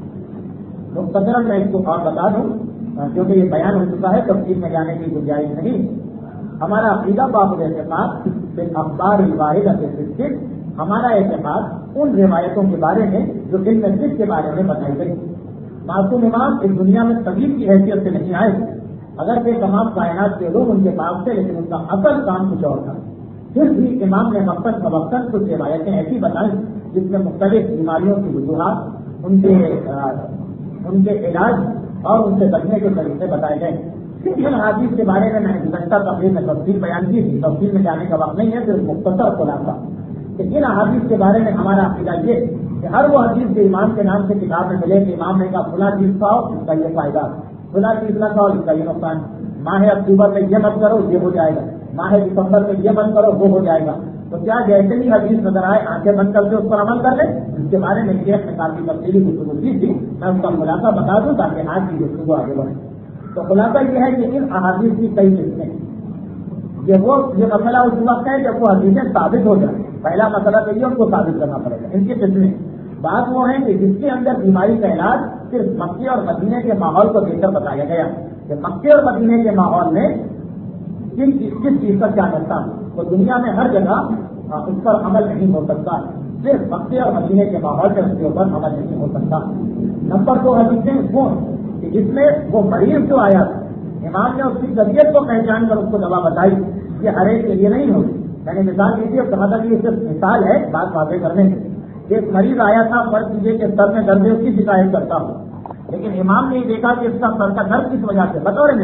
مختصراً میں اس کو اور بتا دوں کیونکہ یہ بیان ہو چکا ہے، تفصیل میں جانے کی گنجائش نہیں. ہمارا عقیدہ باب الاعتقاد صرف اخبار الواحد صرف ہمارا اعتقاد ان روایتوں کے بارے میں جو علم صرف کے بارے میں بتائی گئی. معصوم امام اس دنیا میں طبیب کی حیثیت سے نہیں آئے، اگر کہ تمام کائنات کے لوگ ان کے پاس تھے لیکن ان کا اصل کام کچھ اور تھا. پھر بھی امام نے وقتاً فوقتاً کچھ روایتیں ایسی بتائیں جس میں مختلف بیماریوں کی وجوہات، ان کے ان کے علاج اور ان سے بچنے کے طریقے بتائے گئے. ان حدیث کے بارے میں میں نے گزشتہ تقریر میں تفصیل بیان کی تھی، تفصیل میں جانے کا وقت نہیں ہے، صرف مختصر خلاصہ کہ ان حدیث کے بارے میں ہمارا عقیدہ یہ کہ ہر وہ حدیث جو امام کے نام سے کتاب میں ملے کہ امام نے کہا فلاں چیز کھاؤ اس کا یہ فائدہ، فلاں چیز نہ کھاؤ اس کا یہ نقصان، ماہ اکتوبر میں یہ مت کرو یہ ہو جائے گا، ماہ دسمبر میں یہ مت کرو وہ ہو جائے گا. تو کیا جیسے ہی حدیث نظر آئے آنکھیں بند کر کے اس پر عمل کر لیں؟ اس کے بارے میں یہ کافی تفصیلی گفتگو کی تھی، میں اس کا خلاصہ بتا دوں تاکہ آج کی گفتگو آگے بڑھے. تو خلاصہ یہ ہے کہ ان احادیث کی کئی قسمیں، یہ وہ یہ مسئلہ اس وقت ہے جب وہ حدیثیں ثابت ہو جائیں. پہلا مسئلہ تو یہ ان کو ثابت کرنا پڑے گا. ان کی قسمیں بات وہ ہیں کہ جس کے اندر بیماری کا علاج صرف مکے اور مدینے کے ماحول کو دیکھ کر بتایا گیا کہ مکے اور مدینے کے ماحول میں کن کس چیز کا کیا نقصان. تو دنیا میں ہر جگہ اس پر عمل نہیں ہو سکتا، صرف مکے اور مدینے کے ماحول میں اس کے اوپر عمل نہیں ہو سکتا. نمبر دو حدیثیں وہ کہ جس میں وہ مریض جو آیا تھا امام نے اس کی طبیعت کو پہچان کر اس کو دوا بتائی. یہ ہر ایک کے لیے نہیں ہوتی. میں نے مثال دی تھی اور کہا تھا کہ یہ صرف مثال ہے بات واضح کرنے کی. ایک مریض آیا تھا فرض کیجیے کہ سر میں درد ہے اس کی شکایت کرتا ہوں، لیکن امام نے یہ دیکھا کہ اس کا سر کا درد کس وجہ سے، بطور مثال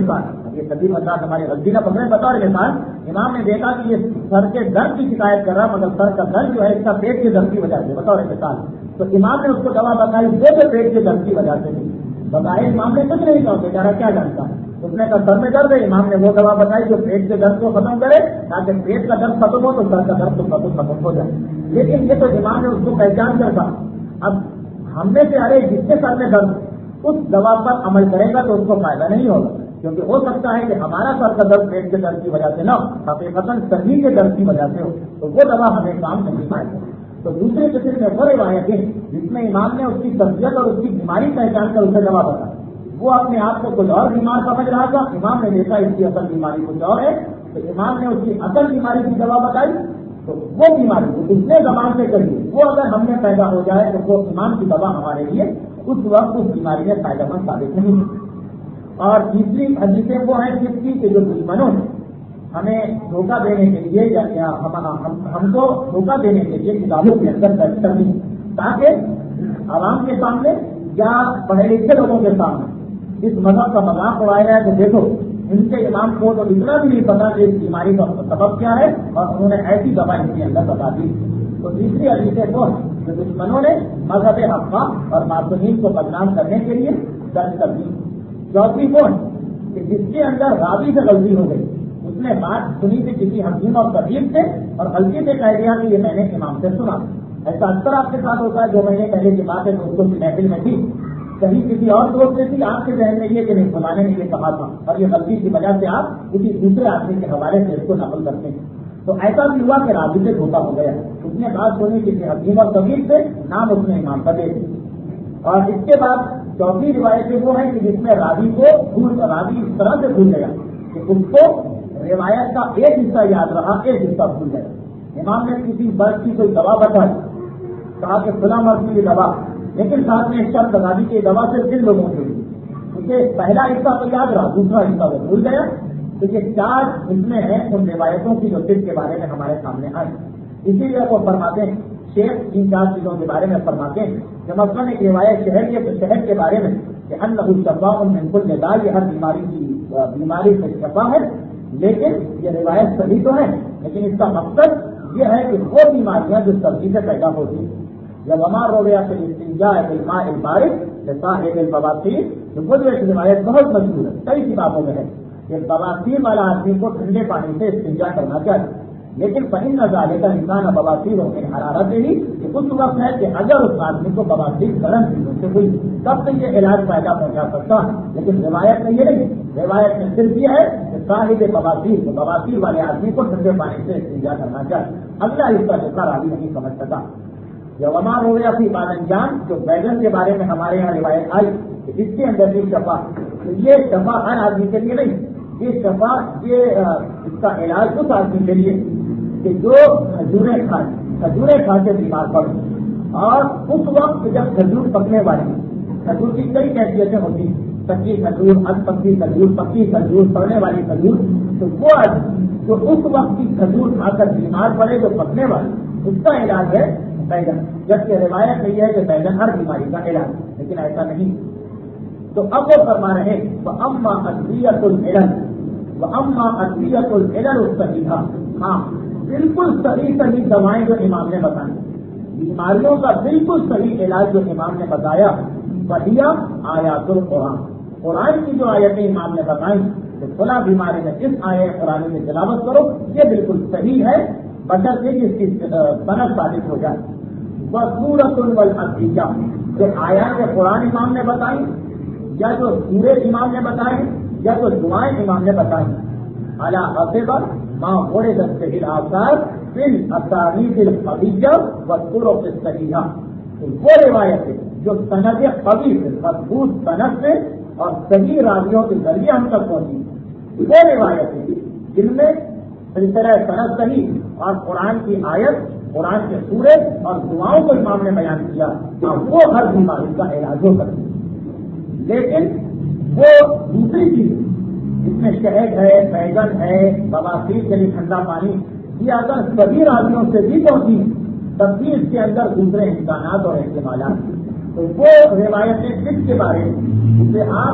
اب یہ قدیم حضرات ہماری غلطی نہ پکڑے. بطور مثال امام نے دیکھا کہ یہ سر کے درد کی شکایت کر رہا مگر سر کا درد جو ہے اس کا پیٹ کے درد کی وجہ سے, بطور مثال. تو امام نے اس کو دوا بتائی وہ جو پیٹ کے درد کی وجہ سے تھی. بتائے امام نے کچھ نہیں کہا, بیچارہ کیا جانتا. اس نے کہا سر میں درد ہے, امام نے وہ دوا بتائی جو پیٹ کے درد کو ختم کرے تاکہ پیٹ کا درد ختم ہو تو سر کا درد تو ختم ہو جائے. لیکن یہ تو امام نے اس کو پہچان کر کہا. اب ہم میں سے ارے جس کے سر میں درد اس دوا پر عمل کرے گا تو اس کو فائدہ نہیں ہوگا, کیونکہ ہو سکتا ہے کہ ہمارا سر کا درد پیٹ کے درد کی وجہ سے نہ ہو, حقیقتاً سردی کے درد کی وجہ سے ہو, تو وہ دوا ہمیں کام نہیں آئے گا. تو دوسرے قسم میں وہ روایتیں جس میں امام نے اس کی تربیت اور اس کی بیماری پہچان کر اسے دوا بتایا. وہ اپنے آپ کو کچھ اور بیمار سمجھ رہا تھا, امام نے دیکھا اس کی اصل بیماری کچھ اور ہے, تو امام نے اس کی اصل بیماری کی دوا بتائی. تو وہ بیماری جو دوسرے زبان سے کری وہ اگر ہم میں پیدا ہو جائے تو وہ امام کی دوا ہمارے لیے اس وقت اس بیماری میں فائدہ مند ثابت نہیں ہے. اور تیسری حدیثیں وہ ہیں جس کی کہ جو دشمنوں نے ہمیں دھوکہ دینے کے لیے یا ہم, ہم, ہم کو دھوکہ دینے کے لیے کتابوں کے اندر درج کرنی تاکہ عوام کے سامنے یا پڑھے لکھے لوگوں کے سامنے اس مذہب کا مذاق اڑایا جائے کہ دیکھو ان کے امام کو تو اتنا بھی نہیں پتا کہ اس بیماری کا سبب کیا ہے اور انہوں نے ایسی دوا ان کے اندر بتا دی. تو تیسری حدیثیں وہ جو دشمنوں نے مذہب حقہ اور معصومین کو بدنام کرنے کے لیے درج کر دی. چوتھی وہ کہ جس کے اندر راوی سے غلطی ہو گئی, اس نے بات سنی تھی کسی حکیم اور طبیب سے اور غلطی سے کہہ دیا کہ یہ میں نے امام سے سنا. ایسا اکثر آپ کے ساتھ ہوتا ہے, جو مہینے پہلے کی بات ہے دوستوں کی محفل میں تھی, کہیں کسی اور دوست سے تھی, آپ کے ذہن میں یہ کہ نہیں فلانے نے یہ کہا تھا اور یہ غلطی کی وجہ سے آپ کسی دوسرے آدمی کے حوالے سے اس کو نقل کرتے ہیں. تو ایسا بھی ہوا کہ راوی سے دھوکہ ہو گیا, اس نے بات سنی کسی حکیم اور طبیب سے, نام اس نے امام کا دے دی. اور اس کے بعد چوتھی روایتیں وہ ہیں کہ جس میں راوی کو بھول راوی اس طرح سے بھول گیا کہ اس کو روایت کا ایک حصہ یاد رہا, ایک حصہ بھول گیا. امام نے کسی مرض کی کوئی دوا بتائی, کہا کہ فلاں مرض کی دوا, لیکن ساتھ میں ایک شرط بتا دی کہ دوا سے کن لوگوں کے لیے, اسے پہلا حصہ تو یاد رہا, دوسرا حصہ وہ بھول گیا. تو یہ چار اس میں ہیں ان روایتوں کی جو طب کے بارے میں ہمارے سامنے آئی. اسی لیے وہ فرماتے ہیں شیخ ان چار چیزوں کے بارے میں فرماتے ہیں کہ مثلاً ایک روایت شہر کے شہر کے بارے میں کہ ان لہو شفا ان بالکل نظار یہ ہر بیماری کی بیماری سے شفا ہے, لیکن یہ روایت صحیح تو ہے لیکن اس کا مقصد یہ ہے کہ وہ بیماریاں جو سردی سے پیدا ہوتی ہیں یا بیمار ہو گیا پھر استنجا الماء البارد صاحب البواسیر, تو وہ جو ایک روایت بہت مشہور ہے, کئی کتابوں میں ہے کہ بواسیر والا آدمی کو ٹھنڈے پانی سے استنجا کرنا چاہیے. لیکن فہم نظارے کا انسان بواسیر ہو کے حرارت ہی کہ اس وقت ہے کہ اگر اس آدمی کو بواسیر گرم چیزوں سے ہوئی تب تو یہ علاج فائدہ پہنچا سکتا ہے, لیکن روایت میں یہ نہیں. روایت میں صرف یہ ہے کہ صاحب بواسیر بواسیر والے آدمی کو ٹھنڈے پانی سے استنجا کرنا چاہیے. اگلا حصہ جس کا راوی نہیں سمجھ سکا یا بیمار ہو گیا پھر بادن جان جو بیگن کے بارے میں ہمارے یہاں روایت آئی کہ اس کے اندر بھی شفا, تو یہ شفا ہر آدمی کے لیے نہیں, یہ شفا یہ اس کا علاج اس آدمی کے لیے کہ جو کھجوریں کھائیں, کھجوریں کھا کے بیمار پڑے, اور اس وقت جب کھجور پکنے والی, کھجور کی کئی کیفیتیں ہوتی ہیں, کچی کھجور, اد پکی کھجور, پکی کھجور, پڑنے والی کھجور, تو وہ آدمی جو اس وقت کی کھجور کھا کر بیمار پڑے جو پکنے والی, اس کا علاج ہے بیگن. جبکہ روایت یہ ہے کہ بیگن ہر بیماری کا علاج, لیکن ایسا نہیں. تو اب وہ فرما رہے وہ اما ادویت العلم وہ اما ادویت العلم الصحیحہ, ہاں بالکل صحیح صحیح دوائیں جو امام نے بتائی, بیماریوں کا بالکل صحیح علاج جو امام نے بتایا, بڑھیا آیات القرآن, قرآن کی جو آیتیں امام نے بتائیں تو فلاں بیماری میں اس آیت قرآن میں تلاوت کرو, یہ بالکل صحیح ہے بشر سے جس کی صنعت ثابت ہو جائے. وہ سورۃ والعدیہ جو آیات قرآن امام نے بتائی یا جو سورے امام نے بتائے یا جو دعائیں امام نے بتائی, اعلیٰ حسب ماں بوڑے دستے آثار فل اسانید القویہ و طرق الصحیحہ, وہ روایتیں جو سند قوی سے مضبوط سند سے اور صحیح راویوں کے ذریعے ہم تک پہنچی, وہ روایتیں جن میں سلسلہ سند صحیح اور قرآن کی آیت, قرآن کے سورے اور دعاؤں کو امام نے بیان کیا, وہ ہر بیماری کا علاج ہو سکتی. لیکن وہ دوسری چیز جس میں شہد ہے, بیگن ہے, بواسیر کے لیے ٹھنڈا پانی, یہ اگر سبھی راویوں سے بھی پہنچی تب بھی اس کے اندر دوسرے امکانات اور احتمالات, تو وہ روایتیں کس کے بارے میں, جسے آپ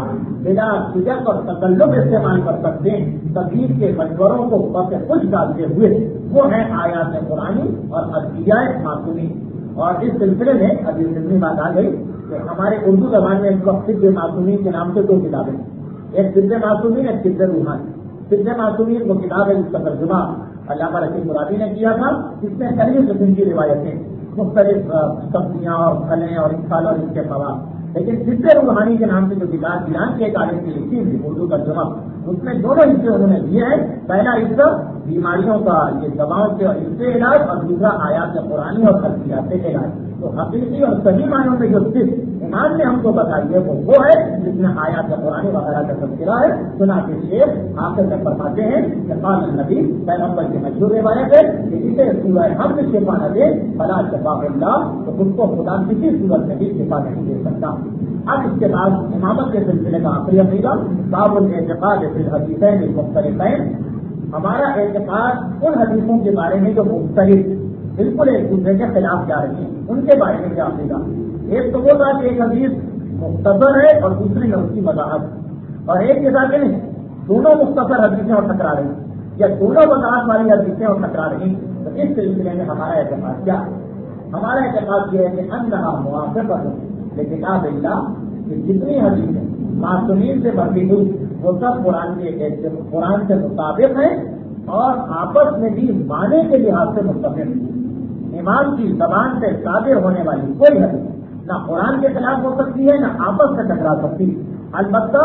بلا شجت اور تکلف استعمال کر سکتے ہیں تقدیر کے مشوروں کو بس کچھ ڈالتے ہوئے، وہ ہیں آیات قرآنی اور ادعیاء معصومی۔ اور اس سلسلے میں ابھی سلمی بات آ گئی کہ ہمارے اردو زبان میں اس وقت طب معصومین کے نام سے دو کتابیں، ایک طب معصومین، ایک طب روحانی۔ طب معصومین وہ کتاب ہے جس کا ترجمہ علامہ رشید مرادی نے کیا تھا، جس میں کئی قسم کی روایتیں، مختلف سبزیاں اور پھلیں اور پھل اور اس کے فوائد۔ لیکن طب روحانی کے نام سے جو کتاب ایران کے ایک عالم کی لکھی تھی اردو ترجمہ، اس میں دونوں حصے انہوں نے دیے ہیں۔ پہلا حصہ بیماریوں کا، یہ دواؤں کے اور اس سے علاج، اور دوسرا آیات قرآنی اور خلقیات سے علاج۔ تو حقیقی اور صحیح معنوں میں جو صرف ایمان نے ہم کو بتائی ہے وہ وہ ہے جس میں آیات قرآنی وغیرہ کا تذکرہ ہے۔ چنانچہ شیخ آخر میں فرماتے ہیں کہ قال النبی، پیغمبر کی مشہور روایت ہے کہ اسے سورہ حمد شفا نہ دے فلا شفا اللہ، تو اس کو خدا کسی صورت میں بھی شفا نہیں دے سکتا۔ اب اس کے بعد امامت کے سلسلے کا آخری عقیدہ باب الاعتقاد فی الحدیثین المختلفین۔ ہمارا اعتقاد ان حدیثوں کے بارے میں جو مختلف بالکل ایک دوسرے کے خلاف جا رہی ہیں، ان کے بارے میں کیا عقیدہ۔ ایک تو وہ تھا کہ ایک حدیث مختصر ہے اور دوسری میں اس کی وضاحت، اور ایک جیسا کہ نہیں دونوں مختصر حدیثیں اور ٹکرا رہی ہیں، یا دونوں وضاحت والی حدیثیں اور ٹکرا رہی ہیں۔ تو اس سلسلے میں ہمارا اعتقاد کیا ہے؟ ہمارا اعتقاد یہ ہے کہ انہا موافقۃ لکتاب اللہ، کہ جتنی حدیثیں معصومین سے بھری ہوئی وہ سب قرآن کے قرآن سے مطابق ہیں اور آپس میں بھی معنی کے لحاظ سے متفق ہیں۔ امام کی زبان سے صادر ہونے والی کوئی حدیث نہ قرآن کے خلاف ہو سکتی ہے نہ آپس سے ٹکرا سکتی ہے۔ البتہ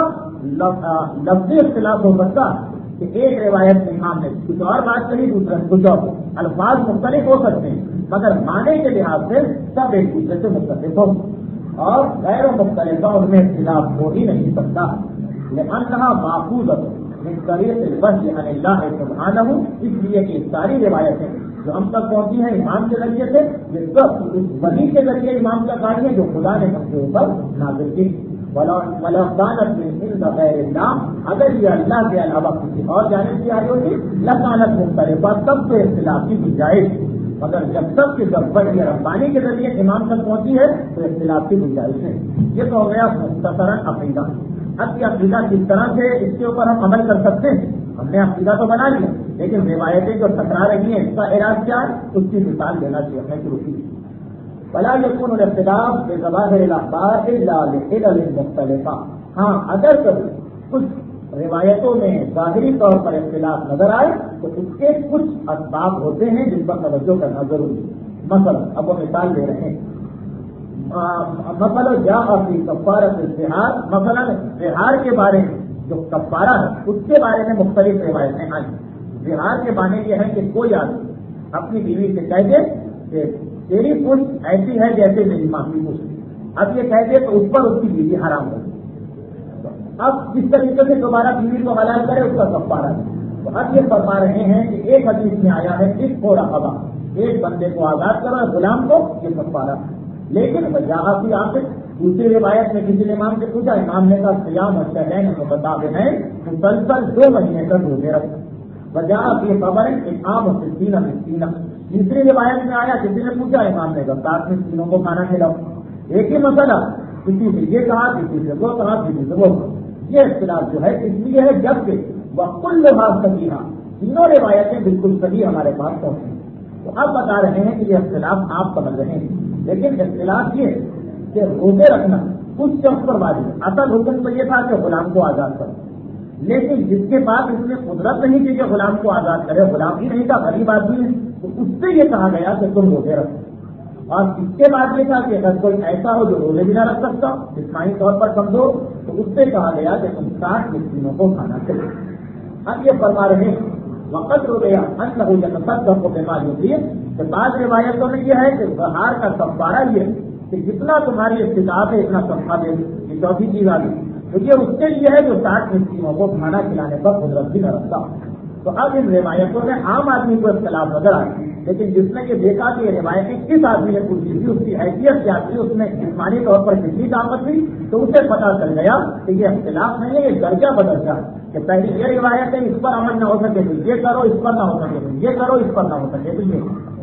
لفظی اختلاف ہو سکتا کہ ایک روایت میں امام نے کچھ اور بات کہی، دوسرے کچھ اور، الفاظ مختلف ہو سکتے ہیں مگر معنی کے لحاظ سے سب ایک دوسرے سے مختلف ہوں، اور غیر مختلف ان میں اختلاف ہو ہی نہیں سکتا۔ لأنها ماخوذۃ من طریق الوحی عن اللہ سبحانہ، اس لیے کہ ساری روایتیں جو ہم تک پہنچی ہیں امام کے ذریعے سے، یہ سب اس وحی کے ذریعے امام تک آئی ہے جو خدا نے ہم کے اوپر نازل کی۔ وَلَوْ كَانَتْ مِنْ عِنْدِ غَيْرِ اللَّهِ، اگر یہ اللہ کے علاوہ کسی اور جانب سے آئی ہوتی لَكَانَتْ مُخْتَلِفَةً، سب سے اختلاف کی گنجائش، مگر جب تک کہ جب وحی ربانی کے ذریعے امام تک پہنچی ہے تو اختلاف کی گنجائش ہے۔ یہ تو ہو گیا مختصراً عقیدہ۔ اب یہ عقیدہ کس طرح سے اس کے اوپر ہم عمل کر سکتے ہیں؟ ہم نے عقیدہ تو بنا لیا، لیکن روایتیں جو ٹکرا رہی ہیں اس کا علاج کیا ہے؟ اس کی مثال دینا چاہیے ہمیں شروع کی۔ فلا يكون الاختلاف بظواہر الاخبار الا لعلل مختلفہ، ہاں اگر کبھی کچھ روایتوں میں ظاہری طور پر اختلاف نظر آئے تو اس کے کچھ اسباب ہوتے ہیں جن پر توجہ کرنا ضروری ہے۔ مثلا اب وہ مثال دے رہے ہیں، مثلا جاء فی کفارۃ الظہار، مثلا ظہار کے بارے میں جو کفارہ ہے اس کے بارے میں مختلف روایتیں آئی۔ ظہار کے معنی یہ ہے کہ کوئی آدمی اپنی بیوی سے کہہ دے کہ تیری پوچھ ایسی ہے جیسے میری ماں کی پوچھ، اب یہ کہہ دے تو اس پر اس کی بیوی حرام ہو، اب جس طریقے سے دوبارہ بیوی کو حلال کرے اس کا کفارہ ہے۔ تو اب یہ فرما رہے ہیں کہ ایک حدیث میں آیا ہے اس کو رقبہ، ایک بندے کو آزاد کرو غلام کو، یہ کفارہ۔ لیکن وجاہت کی آخر دوسری روایت میں کسی نے امام سے پوچھا، امام نے کہا سیام اور شہرین کو بتا دے ہیں مسلسل دو مہینے تک روزے رکھ۔ وجاہت یہ خبر ہے کہ عام اور سکینہ مسکینہ، تیسری روایت میں آیا کسی نے پوچھا، امام نے کہا سات مسکینوں کو کھانا کھلاؤ۔ ایک ہی مسئلہ، کسی سے یہ کہا کسی سے وہ کہا کسی سے وہ کہا۔ یہ اختلاف جو ہے اس لیے ہے جبکہ وکل لحاظ صحیح، تینوں روایتیں بالکل صحیح ہمارے پاس پہنچی۔ تو اب بتا رہے ہیں کہ یہ اختلاف آپ سمجھ رہے ہیں، لیکن اختلاف یہ کہ روزے رکھنا کچھ شخص پر واجب ہے۔ اصل حکم تو یہ تھا کہ غلام کو آزاد کرو، لیکن جس کے پاس اس میں قدرت نہیں تھی کہ غلام کو آزاد کرے، غلام ہی نہیں تھا غریب آدمی ہے، تو اس سے یہ کہا گیا کہ تم روزے رکھو۔ اور اس کے بعد یہ تھا کہ اگر کوئی ایسا ہو جو روزے بھی نہ رکھ سکتا جسمانی طور پر کمزور، تو اس سے کہا گیا کہ تم ساٹھ مسکینوں کو کھانا چاہیے۔ اب یہ فرما رہے ہیں وقت ہو گیا انت ہو یا سب کو بیماری ہوتی ہے کہ بعض روایتوں میں یہ ہے کہ بہار کا کفارہ یہ ہے کہ جتنا تمہاری استطاعت ہے اتنا صدقہ دے دو، یہ چوتھی چیز آ گئی، تو یہ اس کے لیے ہے جو ساٹھ مسکینوں کو کھانا کھلانے پر قدرت بھی نہ رکھتا۔ تو اب ان روایتوں میں عام آدمی کو اختلاف نظر آئی، لیکن جس نے یہ دیکھا کہ یہ روایتیں کس آدمی نے پوچھی تھی، اس کی حیثیت کیا تھی، اس میں جسمانی طور پر کتنی طاقت تھی، تو اسے پتا چل گیا کہ یہ اختلاف نہیں ہے، یہ درجہ بدرجہ ہے کہ پہلے یہ روایت ہے اس پر عمل نہ ہو سکے تو یہ کرو، اس پر نہ ہو سکے تو یہ کرو، اس پر نہ ہو سکے تو یہ۔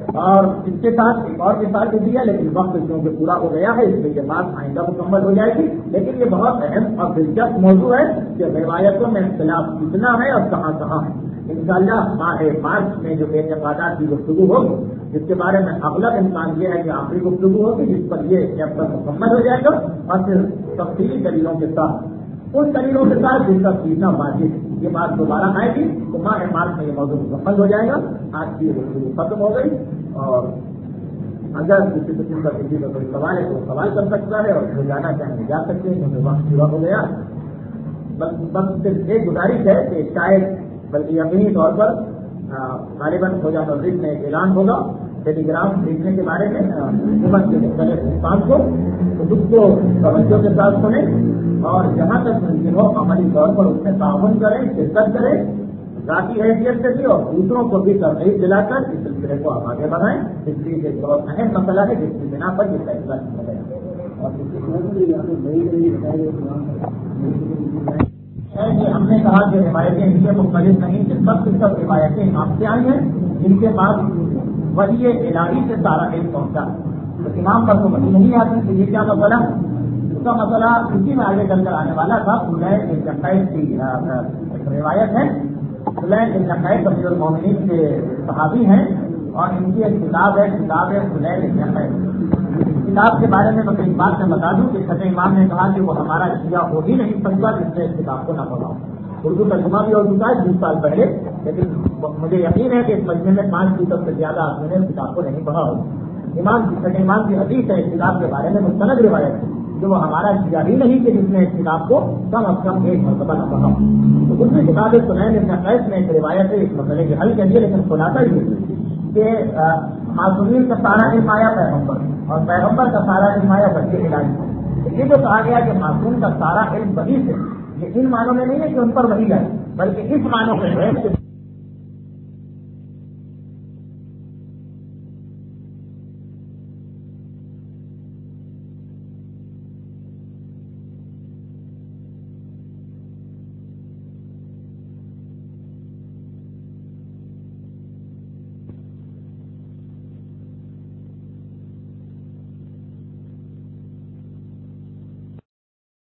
اور اس کے ساتھ ایک اور مثال بھی دی ہے، لیکن وقت کیونکہ پورا ہو گیا ہے اس لیے یہ بات آئندہ مکمل ہو جائے گی. لیکن یہ بہت اہم اور دلچسپ موضوع ہے کہ روایتوں میں اختلاف کتنا ہے اور کہاں کہاں ہے. انشاءاللہ ماہ مارچ میں جو اعتقادات کی گفتگو ہوگی جس کے بارے میں اغلب امکان یہ ہے کہ آخری گفتگو ہوگی جس پر یہ چیپٹر مکمل ہو جائے گا اور پھر تفصیلی دلیلوں کے ساتھ ان دلیلوں کے ساتھ جن کا سیکھنا واجب ہے. یہ بات دوبارہ آئے گی تو ماہ مارچ میں یہ موضوع مکمل ہو جائے گا. آج کی گفتگو ختم ہو گئی اور اگر کسی قسم کا کسی کا کوئی سوال ہے تو سوال کر سکتا ہے اور جو جانا چاہیں جا سکتے ہیں کیونکہ وقت پورا ہو گیا. بس بس صرف ایک گزارش ہے کہ شاید بلکہ یقینی طور پر غالباً خوجہ مسجد میں ایک اعلان ہوگا ٹیلی گرام بھیجنے کے بارے میں حکومت کے مختلف انسان کو تو اس کو توجہ کے ساتھ سنیں اور جہاں تک ممکن ہو عملی طور پر اس میں تعاون کریں، شرکت کریں ذاتی حیثیت سے بھی اور دوسروں کو بھی ترغیب دلا کر اس سلسلے کو آپ آگے بڑھائیں. اس لیے ایک بہت اہم مسئلہ ہے جس کی بنا پر یہ فیصلہ کیا گیا ہے کہ ہم نے کہا کہ روایتیں ان سے مختلف نہیں کہ سب سے سب روایتیں آپ سے آئی ہیں جن کے بعد وہی الہی سے سارا علم پہنچا. تو امام پر تو وہی نہیں آتی کہ یہ کیا مسئلہ اس کا مسئلہ اسی میں آگے چل کر آنے والا تھا. سلیم بن جقیس کی روایت ہے. سلیم بن جقیس امیر المومنین کے صحابی ہیں اور ان کی ایک کتاب ہے کتاب ہے سلیم بن جقیس. کتاب کے بارے میں میں ایک بات میں بتا دوں کہ چھٹے امام نے کہا کہ وہ ہمارا شیعہ ہو ہی نہیں سکتا جس نے اس کتاب کو نہ پڑھا. اردو ترجمہ بھی ہو چکا ہے بیس سال پہلے لیکن مجھے یقین ہے کہ اس مجمع میں پانچ فیصد سے زیادہ آدمی نے اس کتاب کو نہیں پڑھا ہو. امام چھٹے امام کی حدیث ہے اس کتاب کے بارے میں مستند روایت ہے جو وہ ہمارا شیعہ ہی نہیں کہ جس نے اس کتاب کو کم از کم ایک مرتبہ نہ پڑھا. تو اس میں کتاب سلیم بن جقیس میں ایک روایت ہے اس مسئلے کے حل کے لیے لیکن خلاصہ یہ کہ معصومین کا سارا علم آیا پیغمبر اور پیغمبر کا سارا علم آیا بچے علاج. یہ جو کہا گیا کہ معصوم کا سارا علم وحی سے یہ ان معنوں میں نہیں ہے کہ ان پر وحی آئی بلکہ اس معنوں میں ہے